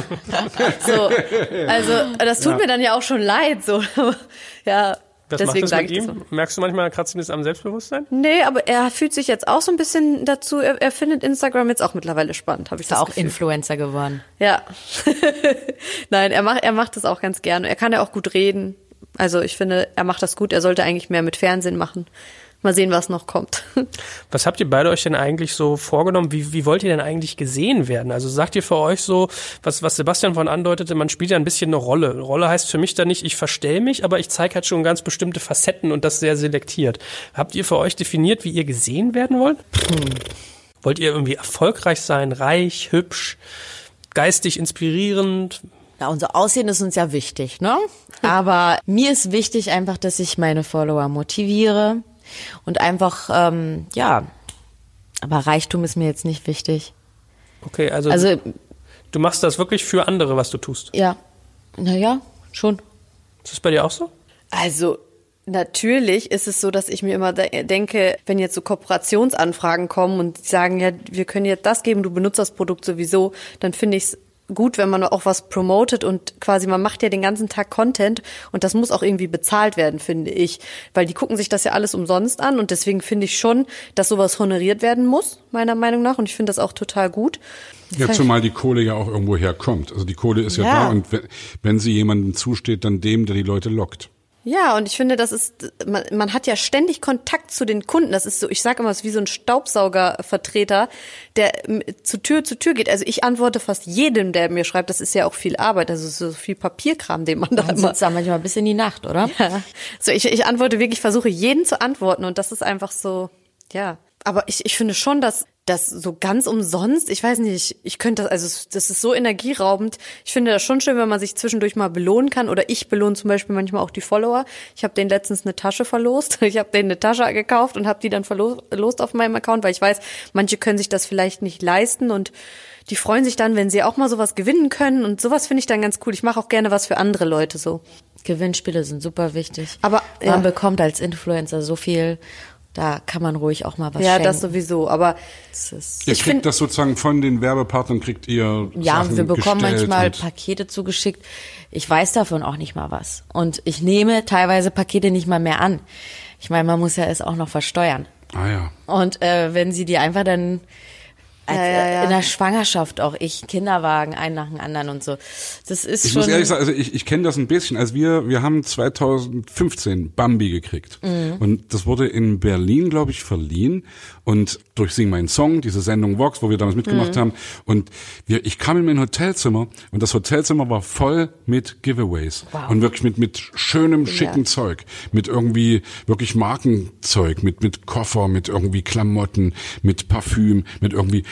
So, also das tut mir dann ja auch schon leid. So, ja. Was deswegen macht das mit sage ich ihm? das so. Merkst du manchmal, kratzt ihm das am Selbstbewusstsein? Nee, aber er fühlt sich jetzt auch so ein bisschen dazu, er findet Instagram jetzt auch mittlerweile spannend, habe ich Ist das auch Gefühl. Influencer geworden. Ja. Nein, er macht das auch ganz gerne. Er kann ja auch gut reden. Also ich finde, er macht das gut. Er sollte eigentlich mehr mit Fernsehen machen. Mal sehen, was noch kommt. Was habt ihr beide euch denn eigentlich so vorgenommen? Wie wollt ihr denn eigentlich gesehen werden? Also sagt ihr für euch so, was Sebastian von andeutete, man spielt ja ein bisschen eine Rolle. Eine Rolle heißt für mich da nicht, ich verstell mich, aber ich zeige halt schon ganz bestimmte Facetten und das sehr selektiert. Habt ihr für euch definiert, wie ihr gesehen werden wollt? Wollt ihr irgendwie erfolgreich sein, reich, hübsch, geistig inspirierend? Ja, unser Aussehen ist uns ja wichtig, ne? Aber mir ist wichtig einfach, dass ich meine Follower motiviere und einfach, aber Reichtum ist mir jetzt nicht wichtig. Okay, also du machst das wirklich für andere, was du tust? Ja, naja, schon. Ist das bei dir auch so? Also natürlich ist es so, dass ich mir immer denke, wenn jetzt so Kooperationsanfragen kommen und sagen, ja, wir können jetzt das geben, du benutzt das Produkt sowieso, dann finde ich es gut, wenn man auch was promotet und quasi man macht ja den ganzen Tag Content und das muss auch irgendwie bezahlt werden, finde ich, weil die gucken sich das ja alles umsonst an und deswegen finde ich schon, dass sowas honoriert werden muss, meiner Meinung nach, und ich finde das auch total gut. Ja, zumal die Kohle ja auch irgendwo herkommt. Also die Kohle ist ja da und wenn sie jemandem zusteht, dann dem, der die Leute lockt. Ja, und ich finde, das ist, man hat ja ständig Kontakt zu den Kunden. Das ist so, ich sage immer, es ist wie so ein Staubsaugervertreter, der zu Tür geht. Also ich antworte fast jedem, der mir schreibt. Das ist ja auch viel Arbeit, also so viel Papierkram, den man da Man immer... sitzt da manchmal bis in die Nacht, oder? Ja. So, ich antworte wirklich, versuche jeden zu antworten und das ist einfach so, ja. Aber ich finde schon, dass das so ganz umsonst, ich weiß nicht, ich könnte das, also das ist so energieraubend. Ich finde das schon schön, wenn man sich zwischendurch mal belohnen kann. Oder ich belohne zum Beispiel manchmal auch die Follower. Ich habe denen letztens eine Tasche verlost. Ich habe denen eine Tasche gekauft und habe die dann verlost auf meinem Account, weil ich weiß, manche können sich das vielleicht nicht leisten und die freuen sich dann, wenn sie auch mal sowas gewinnen können. Und sowas finde ich dann ganz cool. Ich mache auch gerne was für andere Leute so. Gewinnspiele sind super wichtig. Aber man bekommt als Influencer so viel. Da kann man ruhig auch mal was schenken. schenken. Ja, das sowieso, aber ihr kriegt das sozusagen von den Werbepartnern, kriegt ihr Sachen wir bekommen manchmal und Pakete zugeschickt. Ich weiß davon auch nicht mal was. Und ich nehme teilweise Pakete nicht mal mehr an. Ich meine, man muss ja es auch noch versteuern. Ah ja. Und wenn sie die einfach dann in der Schwangerschaft auch Kinderwagen, einen nach dem anderen und so. Das ist ich schon... muss ehrlich sagen, also ich kenne das ein bisschen. Also wir haben 2015 Bambi gekriegt. Und das wurde in Berlin, glaube ich, verliehen. Und durch Sing Mein Song, diese Sendung Vox, wo wir damals mitgemacht haben. Und ich kam in mein Hotelzimmer und das Hotelzimmer war voll mit Giveaways. Wow. Und wirklich mit schönem, schicken Zeug. Mit irgendwie wirklich Markenzeug, mit Koffer, mit irgendwie Klamotten, mit Parfüm, mit irgendwie...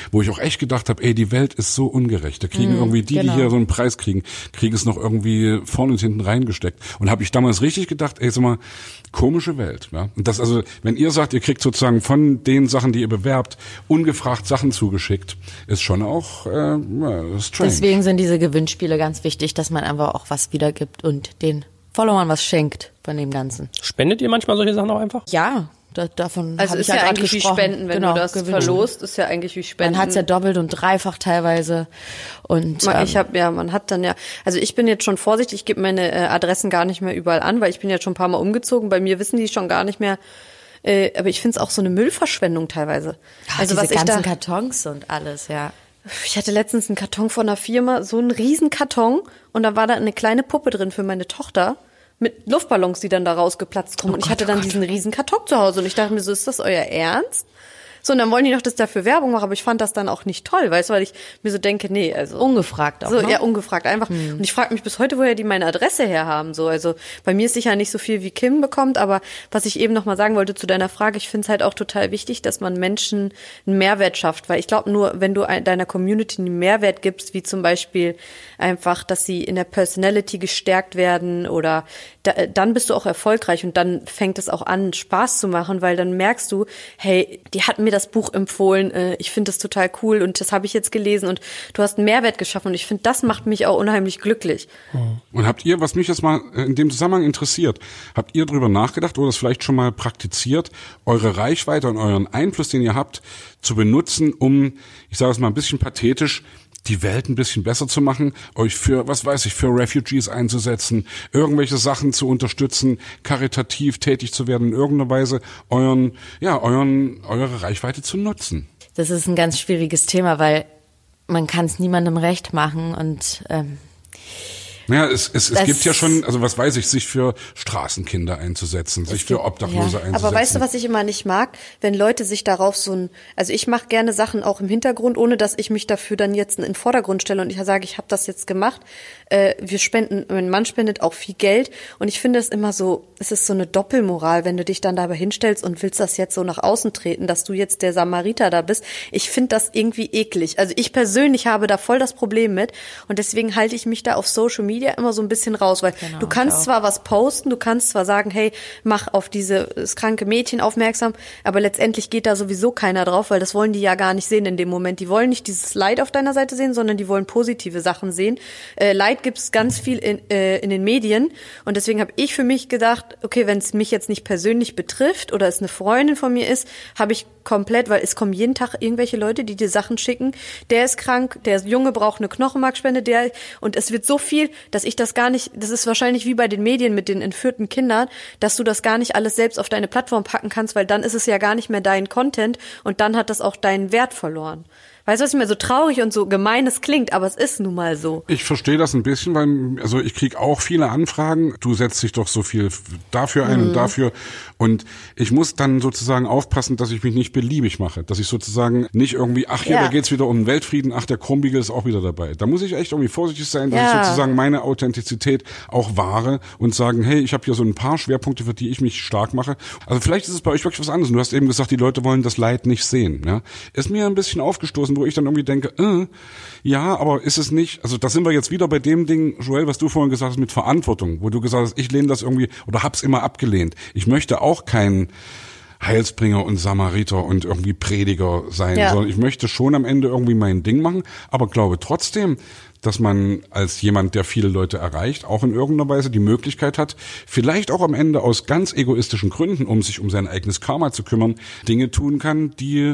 wo ich auch echt gedacht habe, ey, die Welt ist so ungerecht. Da kriegen irgendwie die hier so einen Preis kriegen es noch irgendwie vorne und hinten reingesteckt. Und habe ich damals richtig gedacht, ey, sag mal, komische Welt. Ja? Und das also, wenn ihr sagt, ihr kriegt sozusagen von den Sachen, die ihr bewerbt, ungefragt Sachen zugeschickt, ist schon auch strange. Deswegen sind diese Gewinnspiele ganz wichtig, dass man einfach auch was wiedergibt und den Followern was schenkt von dem Ganzen. Spendet ihr manchmal solche Sachen auch einfach? Ja, davon Also habe ist ich ja halt eigentlich wie gesprochen. Spenden, wenn du das verlost, ist ja eigentlich wie Spenden. Man hat's ja doppelt und dreifach teilweise. Und man hat dann ja, also ich bin jetzt schon vorsichtig, ich gebe meine Adressen gar nicht mehr überall an, weil ich bin jetzt schon ein paar Mal umgezogen. Bei mir wissen die schon gar nicht mehr. Aber ich finde es auch so eine Müllverschwendung teilweise. Also diese ganzen Kartons und alles, ja. Ich hatte letztens einen Karton von einer Firma, so einen riesen Karton, und da war da eine kleine Puppe drin für meine Tochter mit Luftballons, die dann da rausgeplatzt kommen. Und ich hatte dann diesen riesen Karton zu Hause und ich dachte mir so, ist das euer Ernst? So, und dann wollen die noch, dass ich dafür Werbung mache, aber ich fand das dann auch nicht toll, weißt du, weil ich mir so denke, nee, also. Ungefragt auch, so, ne? Ja, ungefragt einfach. Und ich frage mich bis heute, woher die meine Adresse herhaben, so. Also, bei mir ist sicher nicht so viel wie Kim bekommt, aber was ich eben noch mal sagen wollte zu deiner Frage, ich finde es halt auch total wichtig, dass man Menschen einen Mehrwert schafft, weil ich glaube, nur wenn du deiner Community einen Mehrwert gibst, wie zum Beispiel einfach, dass sie in der Personality gestärkt werden oder dann bist du auch erfolgreich und dann fängt es auch an, Spaß zu machen, weil dann merkst du, hey, die hat mir das Buch empfohlen, ich finde das total cool und das habe ich jetzt gelesen und du hast einen Mehrwert geschaffen und ich finde, das macht mich auch unheimlich glücklich. Und habt ihr, was mich jetzt mal in dem Zusammenhang interessiert, habt ihr drüber nachgedacht oder das vielleicht schon mal praktiziert, eure Reichweite und euren Einfluss, den ihr habt, zu benutzen, um, ich sage es mal ein bisschen pathetisch, die Welt ein bisschen besser zu machen, euch für, was weiß ich, für Refugees einzusetzen, irgendwelche Sachen zu unterstützen, karitativ tätig zu werden, in irgendeiner Weise eure Reichweite zu nutzen? Das ist ein ganz schwieriges Thema, weil man kann es niemandem recht machen und naja, es gibt ja schon, also was weiß ich, sich für Straßenkinder einzusetzen, sich für Obdachlose einzusetzen. Aber weißt du, was ich immer nicht mag? Wenn Leute sich darauf also ich mache gerne Sachen auch im Hintergrund, ohne dass ich mich dafür dann jetzt in den Vordergrund stelle und ich sage, ich habe das jetzt gemacht. Mein Mann spendet auch viel Geld und ich finde es immer so, es ist so eine Doppelmoral, wenn du dich dann dabei hinstellst und willst das jetzt so nach außen treten, dass du jetzt der Samariter da bist. Ich finde das irgendwie eklig. Also ich persönlich habe da voll das Problem mit und deswegen halte ich mich da auf Social Media immer so ein bisschen raus, weil du kannst zwar was posten, du kannst zwar sagen, hey, mach auf dieses kranke Mädchen aufmerksam, aber letztendlich geht da sowieso keiner drauf, weil das wollen die ja gar nicht sehen in dem Moment. Die wollen nicht dieses Leid auf deiner Seite sehen, sondern die wollen positive Sachen sehen. Leid gibt es ganz viel in den Medien und deswegen habe ich für mich gedacht, okay, wenn es mich jetzt nicht persönlich betrifft oder es eine Freundin von mir ist, habe ich komplett, weil es kommen jeden Tag irgendwelche Leute, die dir Sachen schicken, der ist krank, der Junge braucht eine Knochenmarkspende, und es wird so viel, dass ich das gar nicht, das ist wahrscheinlich wie bei den Medien mit den entführten Kindern, dass du das gar nicht alles selbst auf deine Plattform packen kannst, weil dann ist es ja gar nicht mehr dein Content und dann hat das auch deinen Wert verloren. Weißt du, was mir so traurig und so gemein es klingt, aber es ist nun mal so. Ich verstehe das ein bisschen, weil also ich krieg auch viele Anfragen. Du setzt dich doch so viel dafür ein und dafür. Und ich muss dann sozusagen aufpassen, dass ich mich nicht beliebig mache. Dass ich sozusagen nicht irgendwie, da geht's wieder um Weltfrieden, der Krummbiegel ist auch wieder dabei. Da muss ich echt irgendwie vorsichtig sein, dass ich sozusagen meine Authentizität auch wahre und sagen, hey, ich habe hier so ein paar Schwerpunkte, für die ich mich stark mache. Also vielleicht ist es bei euch wirklich was anderes. Du hast eben gesagt, die Leute wollen das Leid nicht sehen. Ja? Ist mir ein bisschen aufgestoßen, wo ich dann irgendwie denke, ja, aber ist es nicht, also da sind wir jetzt wieder bei dem Ding, Joel, was du vorhin gesagt hast mit Verantwortung, wo du gesagt hast, ich lehne das irgendwie oder hab's immer abgelehnt. Ich möchte auch kein Heilsbringer und Samariter und irgendwie Prediger sein, sondern ich möchte schon am Ende irgendwie mein Ding machen, aber glaube trotzdem, dass man als jemand, der viele Leute erreicht, auch in irgendeiner Weise die Möglichkeit hat, vielleicht auch am Ende aus ganz egoistischen Gründen, um sich um sein eigenes Karma zu kümmern, Dinge tun kann, die,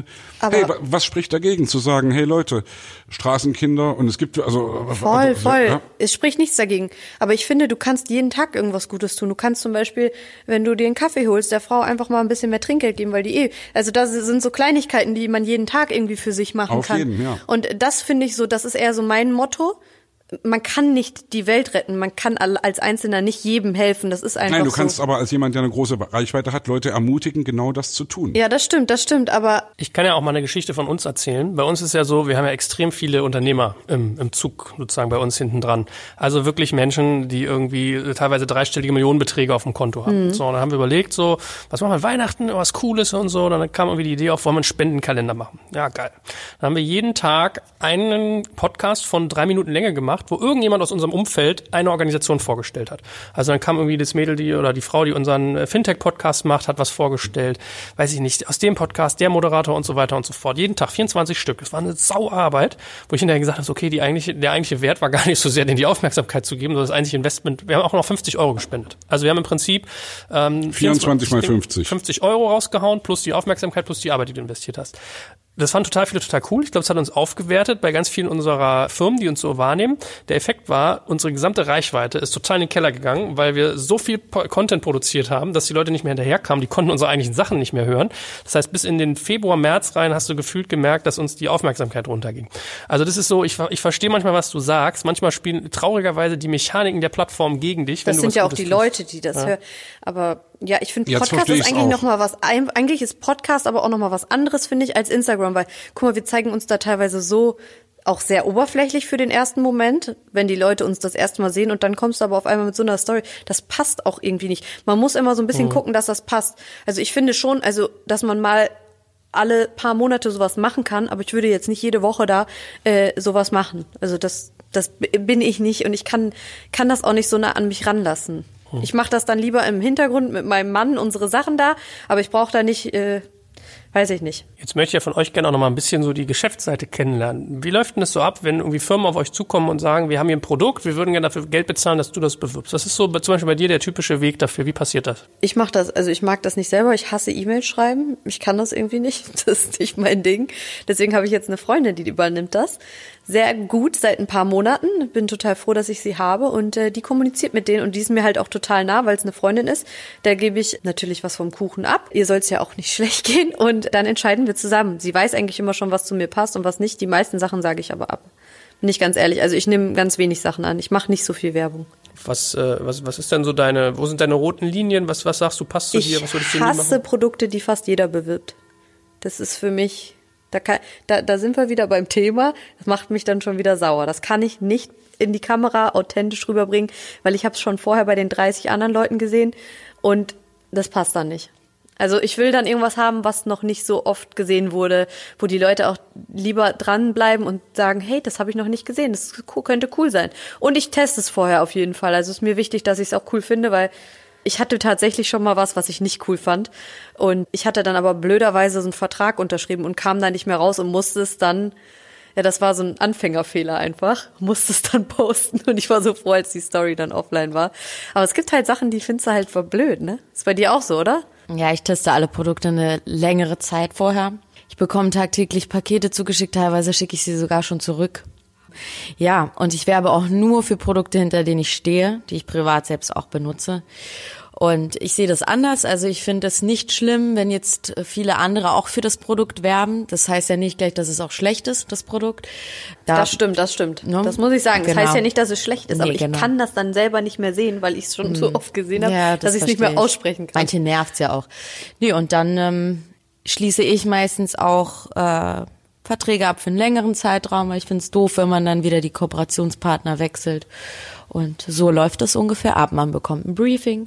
was spricht dagegen, zu sagen, hey Leute, Straßenkinder und es gibt, Voll. Ja? Es spricht nichts dagegen. Aber ich finde, du kannst jeden Tag irgendwas Gutes tun. Du kannst zum Beispiel, wenn du dir einen Kaffee holst, der Frau einfach mal ein bisschen mehr Trinkgeld geben, weil die also das sind so Kleinigkeiten, die man jeden Tag irgendwie für sich machen kann. Auf jeden, ja. Und das finde ich so, das ist eher so mein Motto. man kann nicht die Welt retten, man kann als Einzelner nicht jedem helfen, das ist einfach so. Nein, du kannst aber als jemand, der eine große Reichweite hat, Leute ermutigen, genau das zu tun. Ja, das stimmt, aber... Ich kann ja auch mal eine Geschichte von uns erzählen. Bei uns ist ja so, wir haben ja extrem viele Unternehmer im Zug sozusagen bei uns hinten dran. Also wirklich Menschen, die irgendwie teilweise dreistellige Millionenbeträge auf dem Konto haben. So, und dann haben wir überlegt, so, was machen wir an Weihnachten, was Cooles und so. Dann kam irgendwie die Idee auf, wollen wir einen Spendenkalender machen. Ja, geil. Dann haben wir jeden Tag einen Podcast von 3 Minuten Länge gemacht, wo irgendjemand aus unserem Umfeld eine Organisation vorgestellt hat. Also dann kam irgendwie das Mädel, die Frau, die unseren Fintech-Podcast macht, hat was vorgestellt. Weiß ich nicht, aus dem Podcast, der Moderator und so weiter und so fort. Jeden Tag 24 Stück. Das war eine Sauarbeit, wo ich hinterher gesagt habe, okay, der eigentliche Wert war gar nicht so sehr, denen die Aufmerksamkeit zu geben, sondern das eigentliche Investment. Wir haben auch noch 50 € gespendet. Also wir haben im Prinzip 24 mal 50. 50 € rausgehauen, plus die Aufmerksamkeit, plus die Arbeit, die du investiert hast. Das fanden total viele total cool. Ich glaube, es hat uns aufgewertet bei ganz vielen unserer Firmen, die uns so wahrnehmen. Der Effekt war, unsere gesamte Reichweite ist total in den Keller gegangen, weil wir so viel Content produziert haben, dass die Leute nicht mehr hinterherkamen. Die konnten unsere eigentlichen Sachen nicht mehr hören. Das heißt, bis in den Februar, März rein hast du gefühlt gemerkt, dass uns die Aufmerksamkeit runterging. Also das ist so, ich verstehe manchmal, was du sagst. Manchmal spielen traurigerweise die Mechaniken der Plattform gegen dich. Das sind ja auch die Leute, die das hören. Aber ja, ich finde, Podcast ist eigentlich nochmal was, eigentlich ist Podcast aber auch nochmal was anderes, finde ich, als Instagram, weil, guck mal, wir zeigen uns da teilweise so auch sehr oberflächlich für den ersten Moment, wenn die Leute uns das erste Mal sehen und dann kommst du aber auf einmal mit so einer Story, das passt auch irgendwie nicht. Man muss immer so ein bisschen gucken, dass das passt. Also ich finde schon, also, dass man mal alle paar Monate sowas machen kann, aber ich würde jetzt nicht jede Woche da sowas machen. Also das bin ich nicht und ich kann das auch nicht so nah an mich ranlassen. Ich mache das dann lieber im Hintergrund mit meinem Mann, unsere Sachen da, aber ich brauche da nicht, weiß ich nicht. Jetzt möchte ich ja von euch gerne auch noch mal ein bisschen so die Geschäftsseite kennenlernen. Wie läuft denn das so ab, wenn irgendwie Firmen auf euch zukommen und sagen, wir haben hier ein Produkt, wir würden gerne dafür Geld bezahlen, dass du das bewirbst? Was ist so zum Beispiel bei dir der typische Weg dafür? Wie passiert das? Ich mag das nicht selber. Ich hasse E-Mails schreiben. Ich kann das irgendwie nicht. Das ist nicht mein Ding. Deswegen habe ich jetzt eine Freundin, die übernimmt das. Sehr gut seit ein paar Monaten. Bin total froh, dass ich sie habe und die kommuniziert mit denen und die ist mir halt auch total nah, weil es eine Freundin ist. Da gebe ich natürlich was vom Kuchen ab. Ihr soll es ja auch nicht schlecht gehen und dann entscheiden wir zusammen. Sie weiß eigentlich immer schon, was zu mir passt und was nicht. Die meisten Sachen sage ich aber ab. Bin ich ganz ehrlich. Also ich nehme ganz wenig Sachen an. Ich mache nicht so viel Werbung. Was ist denn so wo sind deine roten Linien? Was sagst du, passt zu dir? Was würdest du nie machen? Ich hasse Produkte, die fast jeder bewirbt. Das ist für mich... Da sind wir wieder beim Thema. Das macht mich dann schon wieder sauer. Das kann ich nicht in die Kamera authentisch rüberbringen, weil ich habe es schon vorher bei den 30 anderen Leuten gesehen und das passt dann nicht. Also ich will dann irgendwas haben, was noch nicht so oft gesehen wurde, wo die Leute auch lieber dranbleiben und sagen, hey, das habe ich noch nicht gesehen, das könnte cool sein. Und ich teste es vorher auf jeden Fall. Also es ist mir wichtig, dass ich es auch cool finde, weil ich hatte tatsächlich schon mal was ich nicht cool fand. Und ich hatte dann aber blöderweise so einen Vertrag unterschrieben und kam da nicht mehr raus und musste es dann, ja, das war so ein Anfängerfehler einfach, musste es dann posten. Und ich war so froh, als die Story dann offline war. Aber es gibt halt Sachen, die findest du halt voll blöd, ne? Ist bei dir auch so, oder? Ja, ich teste alle Produkte eine längere Zeit vorher. Ich bekomme tagtäglich Pakete zugeschickt, teilweise schicke ich sie sogar schon zurück. Ja, und ich werbe auch nur für Produkte, hinter denen ich stehe, die ich privat selbst auch benutze. Und ich sehe das anders. Also ich finde es nicht schlimm, wenn jetzt viele andere auch für das Produkt werben. Das heißt ja nicht gleich, dass es auch schlecht ist, das Produkt. Das stimmt. Ne? Das muss ich sagen. Das heißt ja nicht, dass es schlecht ist, aber ich kann das dann selber nicht mehr sehen, weil ich es schon so oft gesehen habe, ja, dass ich es nicht mehr aussprechen kann. Manche nervt's ja auch. Nee, und dann schließe ich meistens auch Verträge ab für einen längeren Zeitraum, weil ich finde es doof, wenn man dann wieder die Kooperationspartner wechselt. Und so läuft das ungefähr ab. Man bekommt ein Briefing,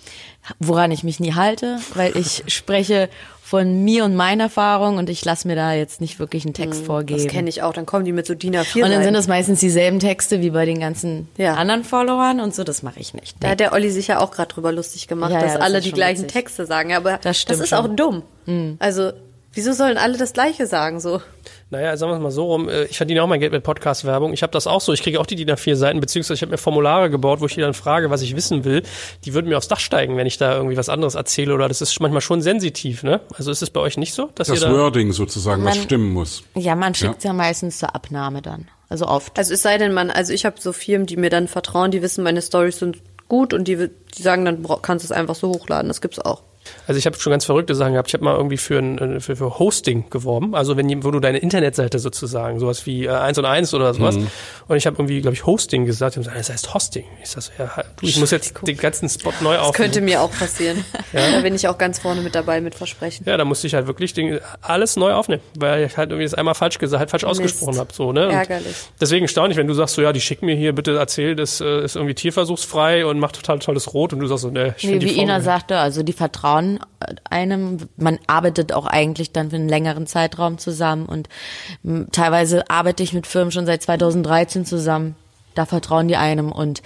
woran ich mich nie halte, weil ich spreche von mir und meiner Erfahrung und ich lasse mir da jetzt nicht wirklich einen Text vorgeben. Das kenne ich auch, dann kommen die mit so DIN A4 und dann sind das meistens dieselben Texte wie bei den ganzen anderen Followern und so, das mache ich nicht. Da hat der Olli sich ja auch gerade drüber lustig gemacht, dass alle die gleichen witzig. Texte sagen, aber das ist auch dumm. Also wieso sollen alle das Gleiche sagen so? Naja, sagen wir es mal so rum, ich verdiene auch mein Geld mit Podcast-Werbung. Ich habe das auch so, ich kriege auch die DIN A4-Seiten, beziehungsweise ich habe mir Formulare gebaut, wo ich die dann frage, was ich wissen will. Die würden mir aufs Dach steigen, wenn ich da irgendwie was anderes erzähle oder das ist manchmal schon sensitiv, ne? Also ist es bei euch nicht so? Dass das ihr da Wording sozusagen, was stimmen muss. Ja, man schickt ja meistens zur Abnahme dann, also oft. Also es sei denn, ich habe so Firmen, die mir dann vertrauen, die wissen, meine Storys sind gut und die sagen, dann kannst du es einfach so hochladen, das gibt's auch. Also ich habe schon ganz verrückte Sachen gehabt. Ich habe mal irgendwie für Hosting geworben, also wo du deine Internetseite sozusagen, sowas wie 1&1 oder sowas. Und ich habe irgendwie, glaube ich, Hosting gesagt. Die haben gesagt, das heißt Hosting. Ich sag so, ja, du, ich muss jetzt den ganzen Spot neu aufnehmen. Das könnte mir auch passieren. Da bin ich auch ganz vorne mit dabei, mit Versprechen. Ja, da musste ich halt wirklich alles neu aufnehmen, weil ich halt irgendwie das einmal falsch gesagt, halt falsch ausgesprochen habe. So, ne? Und ärgerlich. deswegen erstaunlich, wenn du sagst, so ja, die schicken mir hier, bitte erzähl, das ist irgendwie tierversuchsfrei und macht total tolles Rot und du sagst so, ne, ich Nee, finde die wie Ina Form- sagte, also die vertrauen einem, man arbeitet auch eigentlich dann für einen längeren Zeitraum zusammen und teilweise arbeite ich mit Firmen schon seit 2013 zusammen, da vertrauen die einem und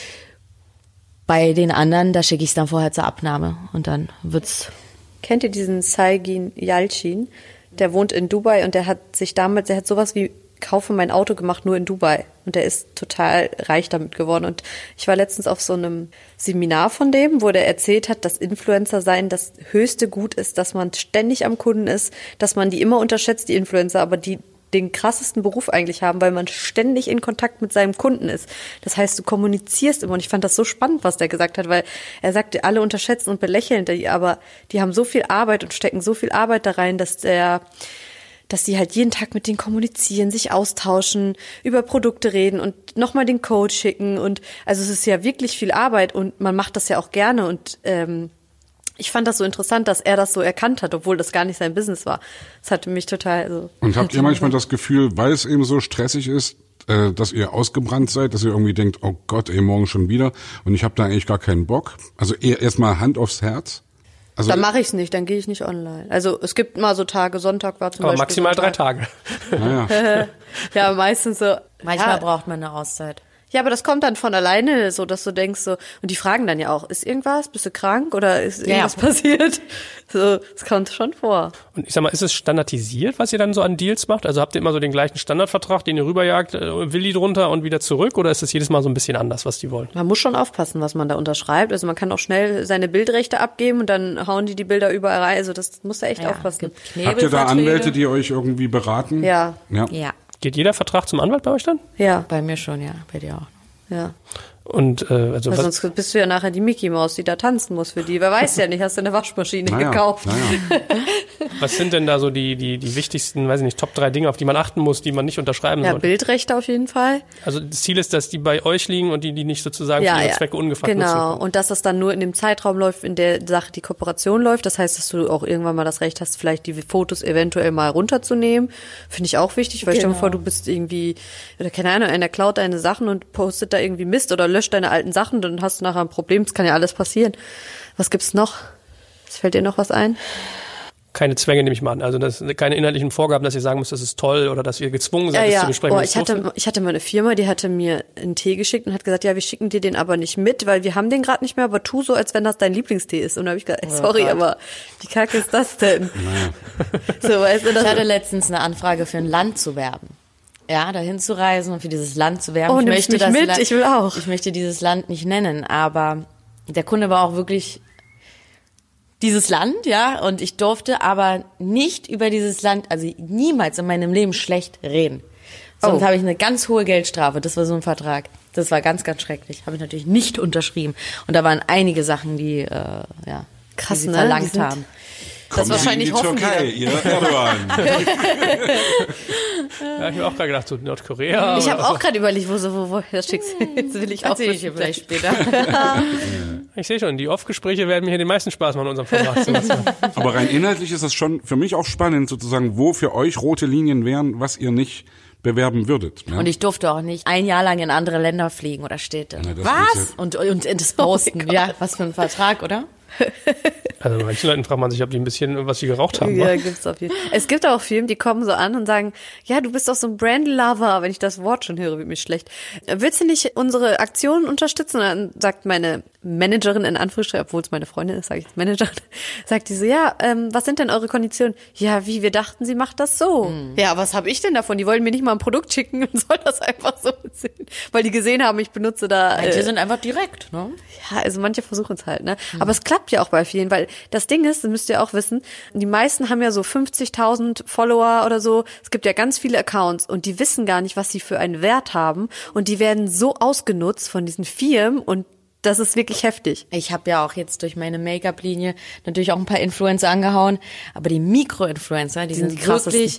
bei den anderen, da schicke ich es dann vorher zur Abnahme und dann wird's. Kennt ihr diesen Saigin Yalcin? Der wohnt in Dubai und der hat sowas wie Kaufe mein Auto gemacht, nur in Dubai. Und der ist total reich damit geworden. Und ich war letztens auf so einem Seminar von dem, wo der erzählt hat, dass Influencer sein das höchste Gut ist, dass man ständig am Kunden ist, dass man die immer unterschätzt, die Influencer, aber die den krassesten Beruf eigentlich haben, weil man ständig in Kontakt mit seinem Kunden ist. Das heißt, du kommunizierst immer. Und ich fand das so spannend, was der gesagt hat, weil er sagte, alle unterschätzen und belächeln die, aber die haben so viel Arbeit und stecken so viel Arbeit da rein, dass die halt jeden Tag mit denen kommunizieren, sich austauschen, über Produkte reden und nochmal den Code schicken. Und also es ist ja wirklich viel Arbeit und man macht das ja auch gerne. Und ich fand das so interessant, dass er das so erkannt hat, obwohl das gar nicht sein Business war. Das hatte mich total so. Und habt ihr manchmal das Gefühl, weil es eben so stressig ist, dass ihr ausgebrannt seid, dass ihr irgendwie denkt, oh Gott, morgen schon wieder und ich habe da eigentlich gar keinen Bock? Also eher erstmal Hand aufs Herz. Also Dann mache ich es nicht, dann gehe ich nicht online. Also es gibt mal so Tage, Sonntag war zum Aber Beispiel maximal Sonntag. 3 Tage. naja. Ja, meistens so. Manchmal braucht man eine Auszeit. Ja, aber das kommt dann von alleine, so dass du denkst so, und die fragen dann ja auch, ist irgendwas, bist du krank oder ist irgendwas passiert? So, das kommt schon vor. Und ich sag mal, ist es standardisiert, was ihr dann so an Deals macht? Also habt ihr immer so den gleichen Standardvertrag, den ihr rüberjagt, Willi drunter und wieder zurück? Oder ist es jedes Mal so ein bisschen anders, was die wollen? Man muss schon aufpassen, was man da unterschreibt. Also man kann auch schnell seine Bildrechte abgeben und dann hauen die Bilder überall rein. Also das muss da echt aufpassen. Habt ihr da Anwälte, die euch irgendwie beraten? Ja. Ja. Ja, Geht jeder Vertrag zum Anwalt bei euch dann? Ja, bei mir schon, ja, bei dir auch. ja. Und also Weil was, sonst bist du ja nachher die Mickey Maus, die da tanzen muss für die. Wer weiß ja nicht, hast du eine Waschmaschine gekauft. was sind denn da so die wichtigsten, weiß ich nicht, Top 3 Dinge, auf die man achten muss, die man nicht unterschreiben Ja, sollte? Bildrechte auf jeden Fall. Also das Ziel ist, dass die bei euch liegen und die nicht sozusagen für ihre Zwecke ungefragt nutzen. Genau. Und dass das dann nur in dem Zeitraum läuft, in der Sache die Kooperation läuft. Das heißt, dass du auch irgendwann mal das Recht hast, vielleicht die Fotos eventuell mal runterzunehmen. Finde ich auch wichtig, weil stell dir vor, du bist irgendwie, oder keine Ahnung, einer klaut deine Sachen und postet da irgendwie Mist oder löscht deine alten Sachen, dann hast du nachher ein Problem. Das kann ja alles passieren. Was gibt's noch? Fällt dir noch was ein? Keine Zwänge nehme ich mal an. Also das sind keine inhaltlichen Vorgaben, dass ihr sagen müsst, das ist toll oder dass ihr gezwungen seid, das zu besprechen. Ich hatte mal eine Firma, die hatte mir einen Tee geschickt und hat gesagt, ja, wir schicken dir den aber nicht mit, weil wir haben den gerade nicht mehr, aber tu so, als wenn das dein Lieblingstee ist. Und da habe ich gesagt, ey, sorry, aber wie kacke ist das denn? So, weißt du, Ich hatte letztens eine Anfrage für ein Land zu werben. Ja, dahin zu reisen und für dieses Land zu werben. Oh, nimmst mich mit? Ich will auch. Ich möchte dieses Land nicht nennen, aber der Kunde war auch wirklich dieses Land, ja, und ich durfte aber nicht über dieses Land, also niemals in meinem Leben schlecht reden. Sonst habe ich eine ganz hohe Geldstrafe. Das war so ein Vertrag. Das war ganz, ganz schrecklich. Habe ich natürlich nicht unterschrieben. Und da waren einige Sachen, die krass, die sie ne? verlangt haben. Das wahrscheinlich in die hoffen Türkei, ihr Erdogan. Ja, ich habe auch gerade gedacht, so Nordkorea. Ich habe auch gerade überlegt, wo das schickst. Jetzt will ich auch Erzähl ich dir vielleicht später. Ich sehe schon, die Off-Gespräche werden mir hier den meisten Spaß machen in unserem Format. Aber rein inhaltlich ist das schon für mich auch spannend, sozusagen, wo für euch rote Linien wären, was ihr nicht bewerben würdet. Ja? Und ich durfte auch nicht ein Jahr lang in andere Länder fliegen oder Städte. Na, das Was? geht Und das Posten. Ja, was für ein Vertrag, oder? Also bei manchen Leuten fragt man sich, ob die ein bisschen was sie geraucht haben. Ja, wa? gibt's auf jeden Fall. Es gibt auch Firmen, die kommen so an und sagen, ja, du bist doch so ein Brand-Lover. Wenn ich das Wort schon höre, wird mir schlecht. Willst du nicht unsere Aktionen unterstützen? Und dann sagt meine Managerin, in Anführungsstrichen, obwohl es meine Freundin ist, sage ich jetzt Managerin, sagt die so, ja, was sind denn eure Konditionen? Ja, wie, wir dachten, sie macht das so. Ja, was habe ich denn davon? Die wollen mir nicht mal ein Produkt schicken und soll das einfach so sehen. Weil die gesehen haben, ich benutze da... Manche sind einfach direkt, ne? Ja, also manche versuchen es halt, ne? Aber es klappt ja auch bei vielen, weil das Ding ist, das müsst ihr auch wissen, die meisten haben ja so 50.000 Follower oder so. Es gibt ja ganz viele Accounts und die wissen gar nicht, was sie für einen Wert haben und die werden so ausgenutzt von diesen Firmen und das ist wirklich heftig. Ich habe ja auch jetzt durch meine Make-up-Linie natürlich auch ein paar Influencer angehauen, aber die Mikro-Influencer, die sind krassesten. wirklich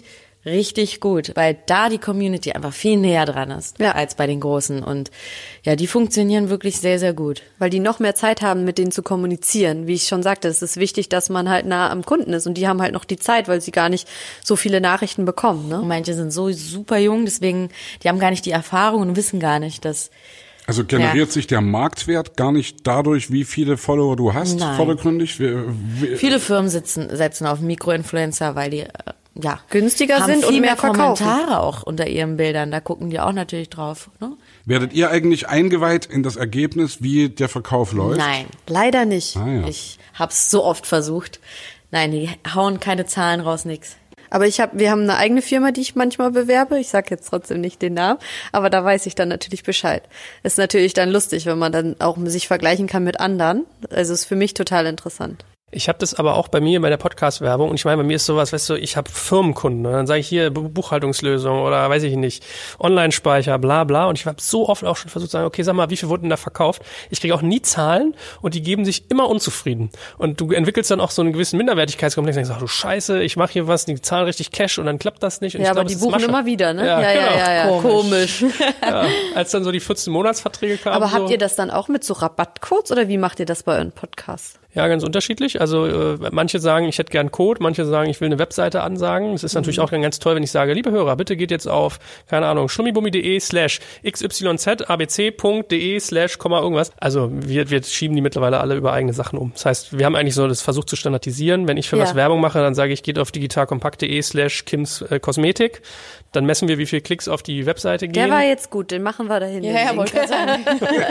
richtig gut, weil da die Community einfach viel näher dran ist als bei den Großen. Und ja, die funktionieren wirklich sehr, sehr gut. Weil die noch mehr Zeit haben, mit denen zu kommunizieren. Wie ich schon sagte, es ist wichtig, dass man halt nah am Kunden ist. Und die haben halt noch die Zeit, weil sie gar nicht so viele Nachrichten bekommen. Ne? Und manche sind so super jung, deswegen, die haben gar nicht die Erfahrung und wissen gar nicht, dass... Also generiert sich der Marktwert gar nicht dadurch, wie viele Follower du hast, vordergründig? Viele Firmen setzen auf Mikroinfluencer, weil die günstiger haben sind viel und mehr verkaufen. Kommentare auch unter ihren Bildern. Da gucken die auch natürlich drauf. Ne? Werdet ihr eigentlich eingeweiht in das Ergebnis, wie der Verkauf läuft? Nein, leider nicht. Ah, ja. ich hab's so oft versucht. Nein, die hauen keine Zahlen raus, nix. Aber wir haben eine eigene Firma, die ich manchmal bewerbe. Ich sage jetzt trotzdem nicht den Namen, aber da weiß ich dann natürlich Bescheid. Ist natürlich dann lustig, wenn man dann auch sich vergleichen kann mit anderen. Also ist für mich total interessant. Ich habe das aber auch bei mir bei der Podcast-Werbung und ich meine, bei mir ist sowas, weißt du, ich habe Firmenkunden und dann sage ich hier Buchhaltungslösung oder weiß ich nicht, Online-Speicher, bla bla und ich habe so oft auch schon versucht zu sagen, okay, sag mal, wie viel wurden da verkauft? Ich kriege auch nie Zahlen und die geben sich immer unzufrieden und du entwickelst dann auch so einen gewissen Minderwertigkeitskomplex und denkst, ach du Scheiße, ich mache hier was, die zahlen richtig Cash und dann klappt das nicht. Und ja, ich glaub, aber die buchen immer wieder, ne? Ja, Komisch. Ja, als dann so die 14 Monatsverträge kamen. Aber habt ihr das dann auch mit so Rabattcodes oder wie macht ihr das bei euren Podcasts? Ja, ganz unterschiedlich. Also manche sagen, ich hätte gern Code, manche sagen, ich will eine Webseite ansagen. Es ist natürlich auch ganz toll, wenn ich sage, liebe Hörer, bitte geht jetzt auf, keine Ahnung, schlummibummi.de/xyz.abc.de/ irgendwas. Also wir schieben die mittlerweile alle über eigene Sachen um. Das heißt, wir haben eigentlich so das versucht zu standardisieren. Wenn ich für was Werbung mache, dann sage ich, geht auf digitalkompakt.de/Kims Kosmetik. Dann messen wir, wie viele Klicks auf die Webseite gehen. Der war jetzt gut, den machen wir dahin. Ja, wollte gerade sagen.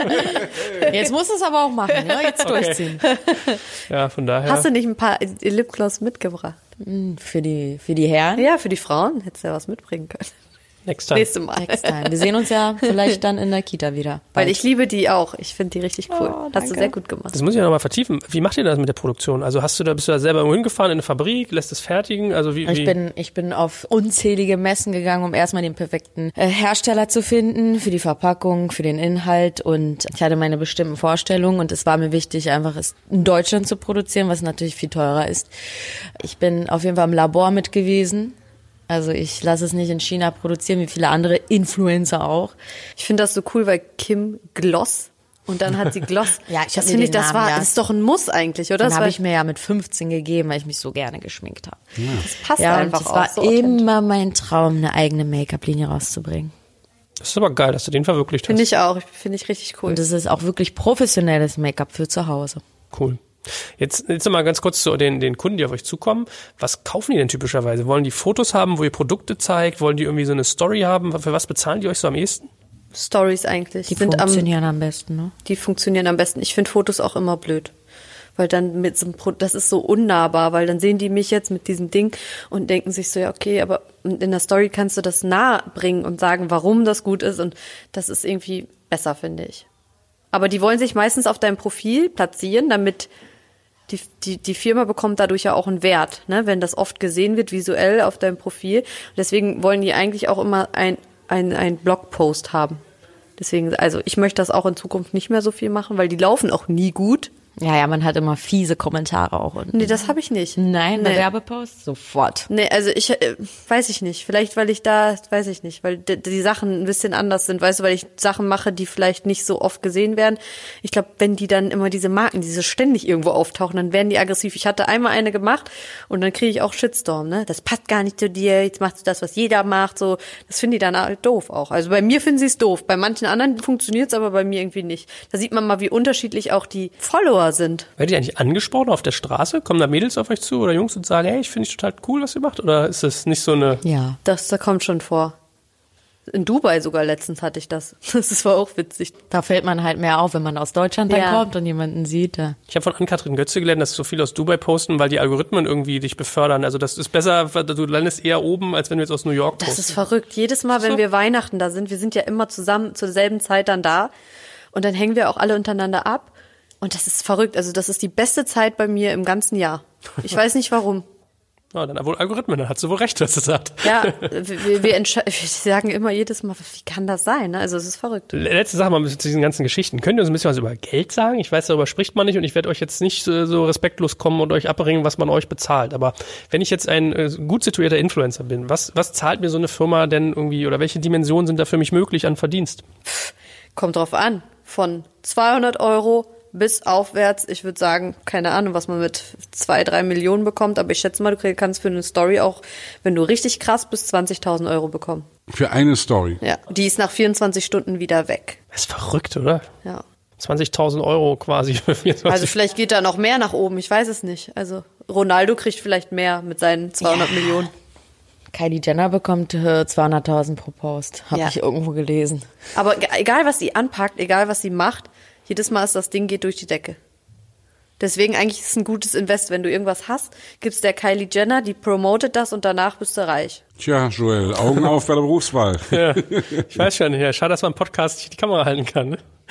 Jetzt musst du es aber auch machen, ne? Jetzt durchziehen. Ja, von daher. Hast du nicht ein paar Lipgloss mitgebracht? Für die Herren? Ja, für die Frauen hättest du ja was mitbringen können. Next time. Nächstes Mal. Next time. Wir sehen uns ja vielleicht dann in der Kita wieder. Weil ich liebe die auch. Ich finde die richtig cool. Oh, hast du sehr gut gemacht. Das muss ich ja nochmal vertiefen. Wie macht ihr das mit der Produktion? Also bist du da selber irgendwo hingefahren in eine Fabrik, lässt es fertigen? Also Ich bin auf unzählige Messen gegangen, um erstmal den perfekten Hersteller zu finden für die Verpackung, für den Inhalt und ich hatte meine bestimmten Vorstellungen und es war mir wichtig, einfach es in Deutschland zu produzieren, was natürlich viel teurer ist. Ich bin auf jeden Fall im Labor mit gewesen. Also ich lasse es nicht in China produzieren, wie viele andere Influencer auch. Ich finde das so cool, weil Kim Gloss und dann hat sie Gloss. Ja, das finde ich, das ist doch ein Muss eigentlich, oder? Den habe ich mir ja mit 15 gegeben, weil ich mich so gerne geschminkt habe. Ja. Das passt ja, einfach und auch. Es war so immer mein Traum, eine eigene Make-up-Linie rauszubringen. Das ist aber geil, dass du den verwirklicht hast. Finde ich auch. Finde ich richtig cool. Und es ist auch wirklich professionelles Make-up für zu Hause. Cool. Jetzt noch mal ganz kurz zu den Kunden, die auf euch zukommen. Was kaufen die denn typischerweise? Wollen die Fotos haben, wo ihr Produkte zeigt? Wollen die irgendwie so eine Story haben? Für was bezahlen die euch so am ehesten? Stories eigentlich. Die funktionieren am besten, ne? Die funktionieren am besten. Ich finde Fotos auch immer blöd. Weil dann mit so einem das ist so unnahbar, weil dann sehen die mich jetzt mit diesem Ding und denken sich so, ja okay, aber in der Story kannst du das nahe bringen und sagen, warum das gut ist und das ist irgendwie besser, finde ich. Aber die wollen sich meistens auf deinem Profil platzieren, damit die Firma bekommt dadurch ja auch einen Wert, ne? Wenn das oft gesehen wird, visuell auf deinem Profil. Und deswegen wollen die eigentlich auch immer ein Blogpost haben. Deswegen, also ich möchte das auch in Zukunft nicht mehr so viel machen, weil die laufen auch nie gut. Ja, man hat immer fiese Kommentare auch. Nee, das habe ich nicht. Nein, bei Werbeposts? Sofort. Nee, also weiß ich nicht. Vielleicht, weil die Sachen ein bisschen anders sind. Weißt du, weil ich Sachen mache, die vielleicht nicht so oft gesehen werden. Ich glaube, wenn die dann immer diese Marken, diese ständig irgendwo auftauchen, dann werden die aggressiv. Ich hatte einmal eine gemacht und dann kriege ich auch Shitstorm, ne? Das passt gar nicht zu dir, jetzt machst du das, was jeder macht, so. Das finden die dann halt doof auch. Also bei mir finden sie es doof. Bei manchen anderen funktioniert es, aber bei mir irgendwie nicht. Da sieht man mal, wie unterschiedlich auch die Follower sind. Werdet ihr eigentlich angesprochen auf der Straße? Kommen da Mädels auf euch zu oder Jungs und sagen, hey, ich finde es total cool, was ihr macht? Oder ist das nicht so eine... Ja. Das kommt schon vor. In Dubai sogar letztens hatte ich das. Das war auch witzig. Da fällt man halt mehr auf, wenn man aus Deutschland dann kommt und jemanden sieht. Ja. Ich habe von Ann-Kathrin Götze gelernt, dass so viel aus Dubai posten, weil die Algorithmen irgendwie dich befördern. Also das ist besser, du landest eher oben, als wenn du jetzt aus New York postest. Das ist verrückt. Jedes Mal, wenn wir Weihnachten da sind, wir sind ja immer zusammen zur selben Zeit dann da und dann hängen wir auch alle untereinander ab. Und das ist verrückt. Also das ist die beste Zeit bei mir im ganzen Jahr. Ich weiß nicht warum. Ja, dann wohl Algorithmen, dann hat sie wohl recht, was sie sagt. Ja, wir sagen immer jedes Mal, wie kann das sein? Ne? Also es ist verrückt. Letzte Sache mal zu diesen ganzen Geschichten. Könnt ihr uns ein bisschen was über Geld sagen? Ich weiß, darüber spricht man nicht und ich werde euch jetzt nicht so respektlos kommen und euch abbringen, was man euch bezahlt. Aber wenn ich jetzt ein gut situierter Influencer bin, was zahlt mir so eine Firma denn irgendwie oder welche Dimensionen sind da für mich möglich an Verdienst? Kommt drauf an. Von 200 € bis aufwärts, ich würde sagen, keine Ahnung, was man mit 2-3 Millionen bekommt, aber ich schätze mal, du kannst für eine Story auch, wenn du richtig krass bist, 20.000 € bekommen. Für eine Story? Ja, die ist nach 24 Stunden wieder weg. Das ist verrückt, oder? Ja. 20.000 € quasi für 24. Also vielleicht geht da noch mehr nach oben, ich weiß es nicht. Also Ronaldo kriegt vielleicht mehr mit seinen 200 Millionen. Kylie Jenner bekommt 200.000 pro Post, habe Ja. ich irgendwo gelesen. Aber egal, was sie anpackt, egal, was sie macht, jedes Mal ist das Ding geht durch die Decke. Deswegen eigentlich ist es ein gutes Invest. Wenn du irgendwas hast, gibst der Kylie Jenner, die promotet das und danach bist du reich. Tja, Joel, Augen auf bei der Berufswahl. Ja, ich weiß schon, ja, schade, dass man im Podcast nicht die Kamera halten kann.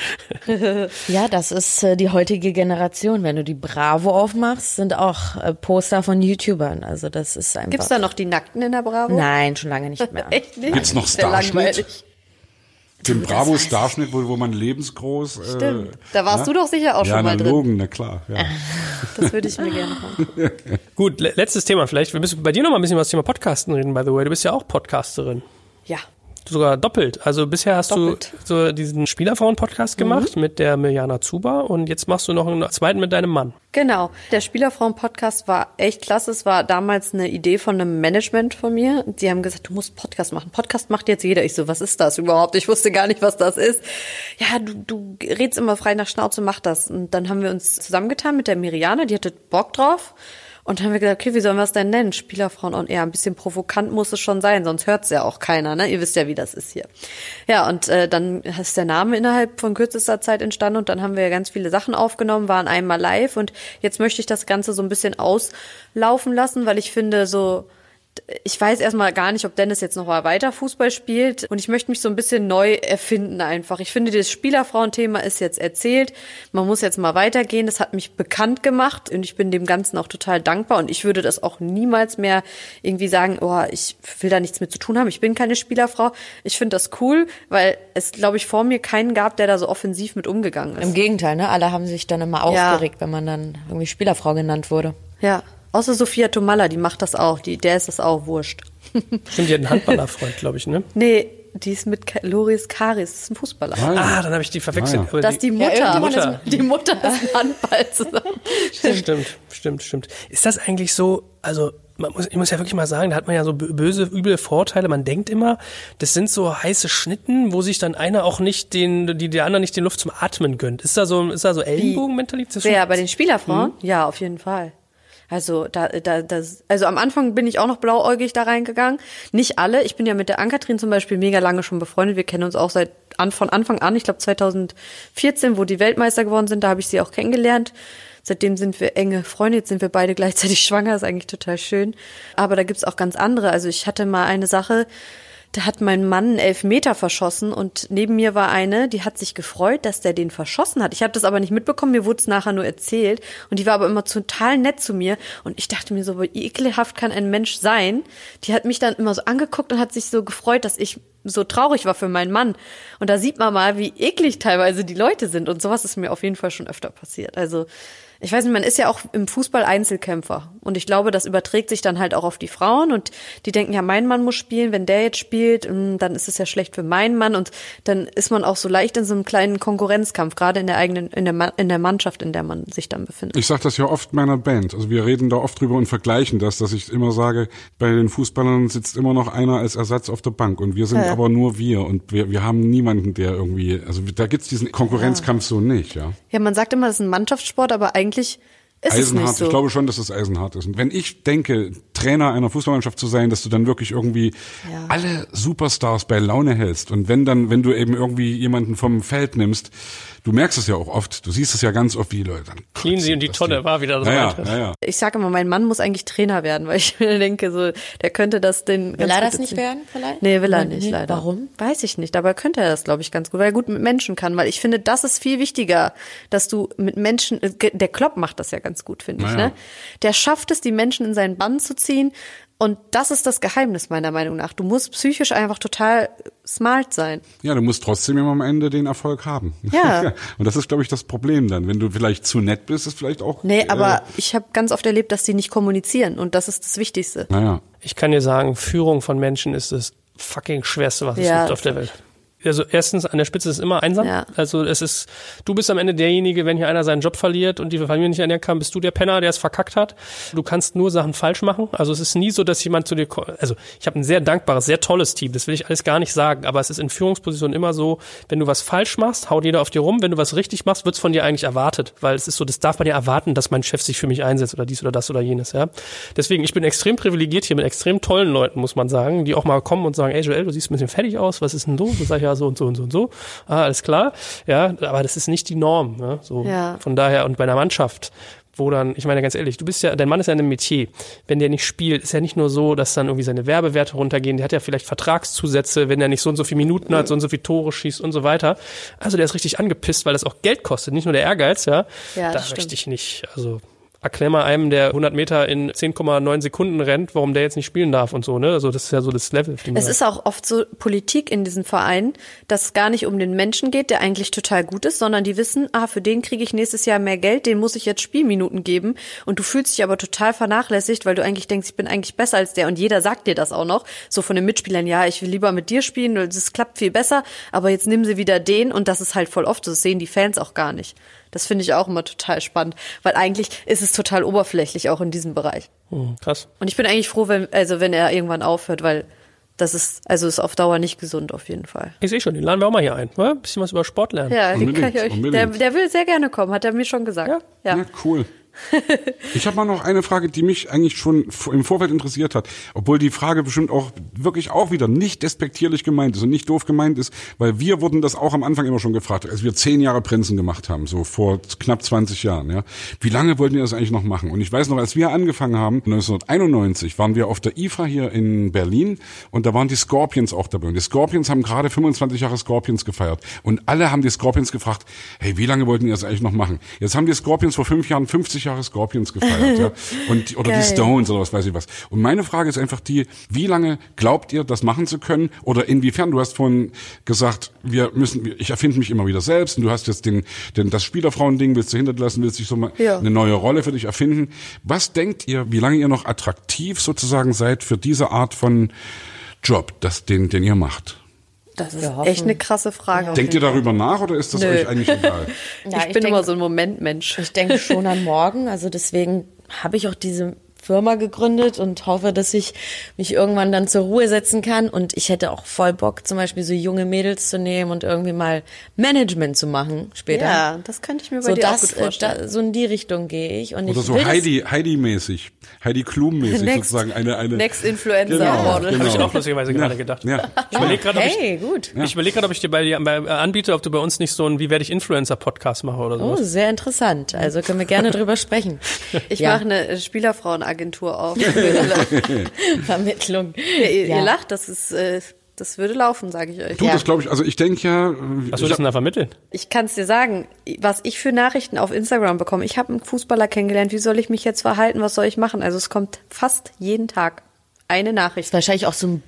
Ne? Ja, das ist die heutige Generation. Wenn du die Bravo aufmachst, sind auch Poster von YouTubern. Also das ist einfach... Gibt's da noch die Nackten in der Bravo? Nein, schon lange nicht mehr. Echt nicht? Gibt's noch Sehr Starschnitt? langweilig. Den Bravo-Starschnitt, wo man lebensgroß... Stimmt. Da warst du doch sicher auch ja, schon mal drin. Logen, na klar. Ja. Das würde ich mir gerne machen. Gut, letztes Thema vielleicht. Wir müssen bei dir noch mal ein bisschen was zum Thema Podcasten reden, by the way. Du bist ja auch Podcasterin. Ja. Sogar doppelt. Also bisher hast Doppelt. du so diesen Spielerfrauen-Podcast gemacht mit der Mirjana Zuber und jetzt machst du noch einen zweiten mit deinem Mann. Genau. Der Spielerfrauen-Podcast war echt klasse. Es war damals eine Idee von einem Management von mir. Die haben gesagt, du musst Podcast machen. Podcast macht jetzt jeder. Ich so, was ist das überhaupt? Ich wusste gar nicht, was das ist. Ja, du redst immer frei nach Schnauze, mach das. Und dann haben wir uns zusammengetan mit der Mirjana. Die hatte Bock drauf. Und dann haben wir gesagt, okay, wie sollen wir es denn nennen? Spielerfrauen on Air. Ein bisschen provokant muss es schon sein, sonst hört es ja auch keiner, ne? Ihr wisst ja, wie das ist hier. Ja, und dann ist der Name innerhalb von kürzester Zeit entstanden und dann haben wir ganz viele Sachen aufgenommen, waren einmal live und jetzt möchte ich das Ganze so ein bisschen auslaufen lassen, weil ich finde so... Ich weiß erstmal gar nicht, ob Dennis jetzt noch mal weiter Fußball spielt und ich möchte mich so ein bisschen neu erfinden einfach. Ich finde, das Spielerfrauenthema ist jetzt erzählt. Man muss jetzt mal weitergehen. Das hat mich bekannt gemacht und ich bin dem Ganzen auch total dankbar und ich würde das auch niemals mehr irgendwie sagen, oh, ich will da nichts mit zu tun haben. Ich bin keine Spielerfrau. Ich finde das cool, weil es, glaube ich, vor mir keinen gab, der da so offensiv mit umgegangen ist. Im Gegenteil, ne? Alle haben sich dann immer aufgeregt, wenn man dann irgendwie Spielerfrau genannt wurde. Ja. Außer Sophia Tomalla, die macht das auch. Der ist das auch wurscht. Stimmt, die hat einen Handballerfreund, glaube ich, ne? Nee, die ist mit Loris Karis. Das ist ein Fußballer. Ah, dann habe ich die verwechselt. Aber Das ist die Mutter. Ja, Mutter. Die Mutter ist Handball zusammen. Stimmt. Ist das eigentlich so, also ich muss ja wirklich mal sagen, da hat man ja so böse, üble Vorteile. Man denkt immer, das sind so heiße Schnitten, wo sich dann einer auch nicht der andere nicht den Luft zum Atmen gönnt. Ist da so Ellenbogenmentalität? Wer, bei den Spielerfrauen? Ja, auf jeden Fall. Also also am Anfang bin ich auch noch blauäugig da reingegangen. Nicht alle. Ich bin ja mit der Ann-Kathrin zum Beispiel mega lange schon befreundet. Wir kennen uns auch von Anfang an. Ich glaube 2014, wo die Weltmeister geworden sind, da habe ich sie auch kennengelernt. Seitdem sind wir enge Freunde. Jetzt sind wir beide gleichzeitig schwanger. Ist eigentlich total schön. Aber da gibt's auch ganz andere. Also ich hatte mal eine Sache, da hat mein Mann einen Elfmeter verschossen und neben mir war eine, die hat sich gefreut, dass der den verschossen hat. Ich habe das aber nicht mitbekommen, mir wurde es nachher nur erzählt und die war aber immer total nett zu mir und ich dachte mir so, wie ekelhaft kann ein Mensch sein? Die hat mich dann immer so angeguckt und hat sich so gefreut, dass ich so traurig war für meinen Mann. Und da sieht man mal, wie eklig teilweise die Leute sind und sowas ist mir auf jeden Fall schon öfter passiert. Also ich weiß nicht, man ist ja auch im Fußball Einzelkämpfer und ich glaube, das überträgt sich dann halt auch auf die Frauen und die denken, ja, mein Mann muss spielen, wenn der jetzt spielt, dann ist es ja schlecht für meinen Mann und dann ist man auch so leicht in so einem kleinen Konkurrenzkampf, gerade in der Mannschaft, in der man sich dann befindet. Ich sage das ja oft meiner Band, also wir reden da oft drüber und vergleichen das, dass ich immer sage, bei den Fußballern sitzt immer noch einer als Ersatz auf der Bank und wir sind aber nur wir und wir haben niemanden, der irgendwie, also da gibt's diesen Konkurrenzkampf so nicht, ja. Ja, man sagt immer, das ist ein Mannschaftssport, aber eigentlich ist es nicht so. Ich glaube schon, dass es eisenhart ist. Und wenn ich denke, Trainer einer Fußballmannschaft zu sein, dass du dann wirklich irgendwie alle Superstars bei Laune hältst und wenn du eben irgendwie jemanden vom Feld nimmst, du merkst es ja auch oft, du siehst es ja ganz oft, wie die Leute dann Cleansy und die Tonne war wieder so. Ja. Ich sage immer, mein Mann muss eigentlich Trainer werden, weil ich mir denke, so, der könnte das den Will er das nicht werden vielleicht? Nee, will er nicht, leider. Warum? Weiß ich nicht, aber könnte er das, glaube ich, ganz gut, weil er gut mit Menschen kann, weil ich finde, das ist viel wichtiger, dass du mit Menschen, der Klopp macht das ja ganz gut, finde ich. Naja. Ne? Der schafft es, die Menschen in seinen Bann zu ziehen. Und das ist das Geheimnis meiner Meinung nach. Du musst psychisch einfach total smart sein. Ja, du musst trotzdem immer am Ende den Erfolg haben. Ja. Und das ist, glaube ich, das Problem dann. Wenn du vielleicht zu nett bist, ist vielleicht auch... Nee, aber ich habe ganz oft erlebt, dass die nicht kommunizieren. Und das ist das Wichtigste. Naja. Ich kann dir sagen, Führung von Menschen ist das fucking Schwerste, was es Ja, gibt auf der Welt. Also erstens, an der Spitze ist es immer einsam. Ja. Also du bist am Ende derjenige, wenn hier einer seinen Job verliert und die Familie nicht ernähren kann, bist du der Penner, der es verkackt hat. Du kannst nur Sachen falsch machen. Also es ist nie so, dass jemand zu dir kommt. Also ich habe ein sehr dankbares, sehr tolles Team. Das will ich alles gar nicht sagen. Aber es ist in Führungspositionen immer so, wenn du was falsch machst, haut jeder auf dir rum. Wenn du was richtig machst, wird's von dir eigentlich erwartet. Weil es ist so, das darf man ja erwarten, dass mein Chef sich für mich einsetzt oder dies oder das oder jenes. Ja. Deswegen, ich bin extrem privilegiert hier mit extrem tollen Leuten, muss man sagen, die auch mal kommen und sagen, ey Joel, du siehst ein bisschen fertig aus. Was ist denn so? Du sagst ja so und so und so und so. Ah, alles klar. Ja, aber das ist nicht die Norm. Ja, so. Ja. Von daher, und bei einer Mannschaft, wo dann, ich meine ganz ehrlich, dein Mann ist ja in einem Metier. Wenn der nicht spielt, ist ja nicht nur so, dass dann irgendwie seine Werbewerte runtergehen. Der hat ja vielleicht Vertragszusätze, wenn er nicht so und so viele Minuten hat, so und so viele Tore schießt und so weiter. Also der ist richtig angepisst, weil das auch Geld kostet, nicht nur der Ehrgeiz, ja. Ja, Da das möchte stimmt. ich nicht, also erklär mal einem, der 100 Meter in 10,9 Sekunden rennt, warum der jetzt nicht spielen darf und so, ne? Also das ist ja so das Level. Es ist auch oft so Politik in diesen Vereinen, dass es gar nicht um den Menschen geht, der eigentlich total gut ist, sondern die wissen, für den kriege ich nächstes Jahr mehr Geld, den muss ich jetzt Spielminuten geben. Und du fühlst dich aber total vernachlässigt, weil du eigentlich denkst, ich bin eigentlich besser als der. Und jeder sagt dir das auch noch, so von den Mitspielern, ja, ich will lieber mit dir spielen, das klappt viel besser, aber jetzt nehmen sie wieder den. Und das ist halt voll oft so, das sehen die Fans auch gar nicht. Das finde ich auch immer total spannend, weil eigentlich ist es total oberflächlich auch in diesem Bereich. Krass. Und ich bin eigentlich froh, wenn er irgendwann aufhört, weil das ist auf Dauer nicht gesund auf jeden Fall. Ich sehe schon, den laden wir auch mal hier ein. Ne? Ein bisschen was über Sport lernen. Ja, den Unbedingt, kann ich euch. unbedingt. Der will sehr gerne kommen, hat er mir schon gesagt. Ja. Ja, cool. Ich habe mal noch eine Frage, die mich eigentlich schon im Vorfeld interessiert hat, obwohl die Frage bestimmt auch wirklich auch wieder nicht despektierlich gemeint ist und nicht doof gemeint ist, weil wir wurden das auch am Anfang immer schon gefragt, als wir 10 Jahre Prinzen gemacht haben, so vor knapp 20 Jahren. Ja, wie lange wollten wir das eigentlich noch machen? Und ich weiß noch, als wir angefangen haben, 1991, waren wir auf der IFA hier in Berlin und da waren die Scorpions auch dabei. Und die Scorpions haben gerade 25 Jahre Scorpions gefeiert und alle haben die Scorpions gefragt, hey, wie lange wollten wir das eigentlich noch machen? Jetzt haben die Scorpions vor 5 Jahren 50 Jahre Scorpions gefeiert, ja. Oder die Stones oder was weiß ich was. Und meine Frage ist einfach die, wie lange glaubt ihr, das machen zu können? Oder inwiefern, du hast vorhin gesagt, ich erfinde mich immer wieder selbst und du hast jetzt das Spielerfrauen-Ding, willst du hinterlassen, willst dich so mal eine neue Rolle für dich erfinden. Was denkt ihr, wie lange ihr noch attraktiv sozusagen seid für diese Art von Job, den ihr macht? Das ist echt eine krasse Frage. Denkt ihr darüber nach oder ist das euch eigentlich egal? Ja, ich bin immer so ein Momentmensch. Ich denke schon an morgen, also deswegen habe ich auch diese Firma gegründet und hoffe, dass ich mich irgendwann dann zur Ruhe setzen kann. Und ich hätte auch voll Bock, zum Beispiel so junge Mädels zu nehmen und irgendwie mal Management zu machen später. Ja, das könnte ich mir bei So dir auch gut vorstellen. so in die Richtung gehe ich. Und Oder ich so will Heidi-mäßig, Heidi Klum-mäßig sozusagen eine Next Influencer Genau, Model. genau. Habe ich auch lustigerweise gerade gedacht. Ja. Ich überlege gerade, gut. ob ich dir anbiete, ob du bei uns nicht so ein Wie werde ich Influencer-Podcast mache oder Oh, sowas. sehr interessant. Also können wir gerne drüber sprechen. Ich Ja. mache eine Spielerfrauenagentur auf. Vermittlung. Ihr lacht, das würde laufen, sage ich euch. Du, das glaube ich, also ich denke ja, Was würdest du denn da vermitteln? Ich kann es dir sagen, was ich für Nachrichten auf Instagram bekomme. Ich habe einen Fußballer kennengelernt, wie soll ich mich jetzt verhalten, was soll ich machen? Also es kommt fast jeden Tag eine Nachricht. Wahrscheinlich auch so ein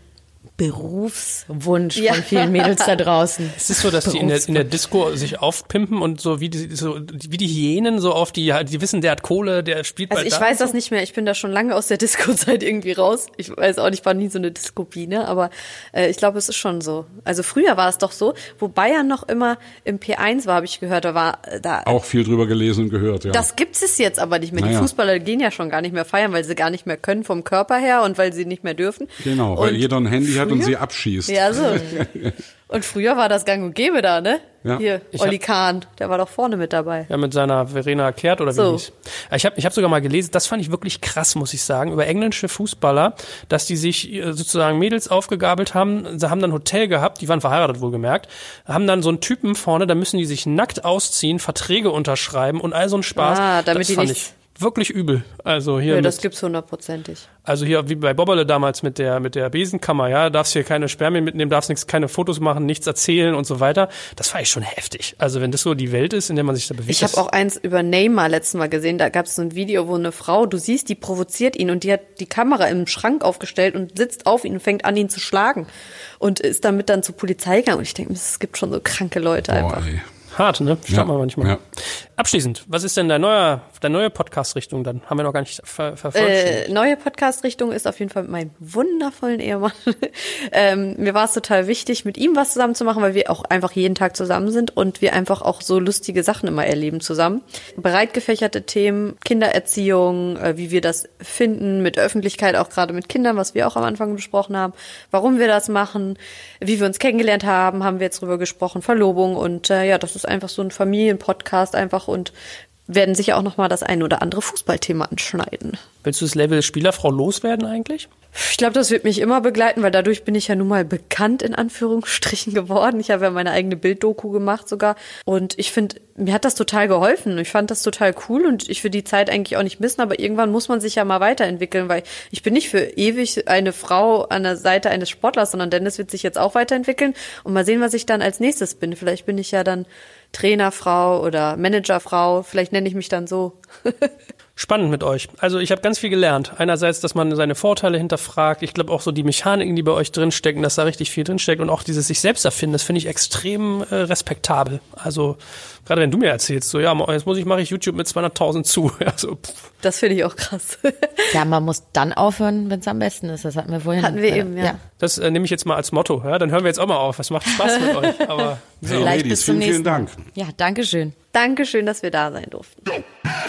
Berufswunsch Ja. von vielen Mädels da draußen. Es ist so, dass die in der Disco sich aufpimpen und so wie die Hyänen so auf die wissen, der hat Kohle, der spielt Also bald ich da weiß und so. das nicht mehr, ich bin da schon lange aus der Disco-Zeit irgendwie raus. Ich weiß auch nicht, ich war nie so eine Disco-Biene, aber ich glaube, es ist schon so. Also früher war es doch so, wo Bayern noch immer im P1 war, habe ich gehört, da auch viel drüber gelesen und gehört, ja. das gibt es jetzt aber nicht mehr. Die Naja. Fußballer gehen ja schon gar nicht mehr feiern, weil sie gar nicht mehr können vom Körper her und weil sie nicht mehr dürfen. Genau, weil Und jeder ein Handy hat und früher- sie abschießt. Ja, so. Und früher war das gang und gäbe da, ne? Ja. Hier, Olli Kahn, der war doch vorne mit dabei. Ja, mit seiner Verena Kehrt oder wie So. hieß. Ich hab sogar mal gelesen, das fand ich wirklich krass, muss ich sagen, über englische Fußballer, dass die sich sozusagen Mädels aufgegabelt haben. Sie haben dann ein Hotel gehabt, die waren verheiratet wohlgemerkt, haben dann so einen Typen vorne, da müssen die sich nackt ausziehen, Verträge unterschreiben und all so ein Spaß. Damit das die fand nichts ich wirklich übel. Also hier Ja, das gibt's 100%ig. Also hier wie bei Bobberle damals mit der Besenkammer, ja, darfst hier keine Spermien mitnehmen, darfst keine Fotos machen, nichts erzählen und so weiter. Das fand ich schon heftig. Also wenn das so die Welt ist, in der man sich da bewegt. Ich habe auch eins über Neymar letztes Mal gesehen, da gab es so ein Video, wo eine Frau, du siehst, die provoziert ihn und die hat die Kamera im Schrank aufgestellt und sitzt auf ihn und fängt an, ihn zu schlagen und ist damit dann zur Polizei gegangen. Und ich denke, es gibt schon so kranke Leute einfach. Ey. Hart, ne? Schaut man manchmal. Ja. Abschließend, was ist denn deine neue Podcast-Richtung dann? Haben wir noch gar nicht verfolgt. Neue Podcast-Richtung ist auf jeden Fall mit meinem wundervollen Ehemann. Mir war es total wichtig, mit ihm was zusammen zu machen, weil wir auch einfach jeden Tag zusammen sind und wir einfach auch so lustige Sachen immer erleben zusammen. Breit gefächerte Themen, Kindererziehung, wie wir das finden, mit Öffentlichkeit, auch gerade mit Kindern, was wir auch am Anfang besprochen haben, warum wir das machen, wie wir uns kennengelernt haben, haben wir jetzt drüber gesprochen, Verlobung und ja, das ist einfach so ein Familienpodcast einfach und werden sicher auch noch mal das ein oder andere Fußballthema anschneiden. Willst du das Label Spielerfrau loswerden eigentlich? Ich glaube, das wird mich immer begleiten, weil dadurch bin ich ja nun mal bekannt in Anführungsstrichen geworden. Ich habe ja meine eigene Bilddoku gemacht sogar und ich finde, mir hat das total geholfen. Ich fand das total cool und ich will die Zeit eigentlich auch nicht missen, aber irgendwann muss man sich ja mal weiterentwickeln, weil ich bin nicht für ewig eine Frau an der Seite eines Sportlers, sondern Dennis wird sich jetzt auch weiterentwickeln und mal sehen, was ich dann als nächstes bin. Vielleicht bin ich ja dann Trainerfrau oder Managerfrau, vielleicht nenne ich mich dann so. Spannend mit euch. Also ich habe ganz viel gelernt. Einerseits, dass man seine Vorteile hinterfragt. Ich glaube auch so die Mechaniken, die bei euch drinstecken, dass da richtig viel drinsteckt und auch dieses sich selbst erfinden, das finde ich extrem respektabel. Also gerade wenn du mir erzählst, so ja, jetzt mache ich YouTube mit 200.000 zu. Ja, so, das finde ich auch krass. Ja, man muss dann aufhören, wenn es am besten ist. Das hatten wir vorhin. Eben, ja. Das nehme ich jetzt mal als Motto. Ja, dann hören wir jetzt auch mal auf. Es macht Spaß mit euch. Aber Hey, Ladies, vielen Dank. Ja, danke schön. Dankeschön, dass wir da sein durften.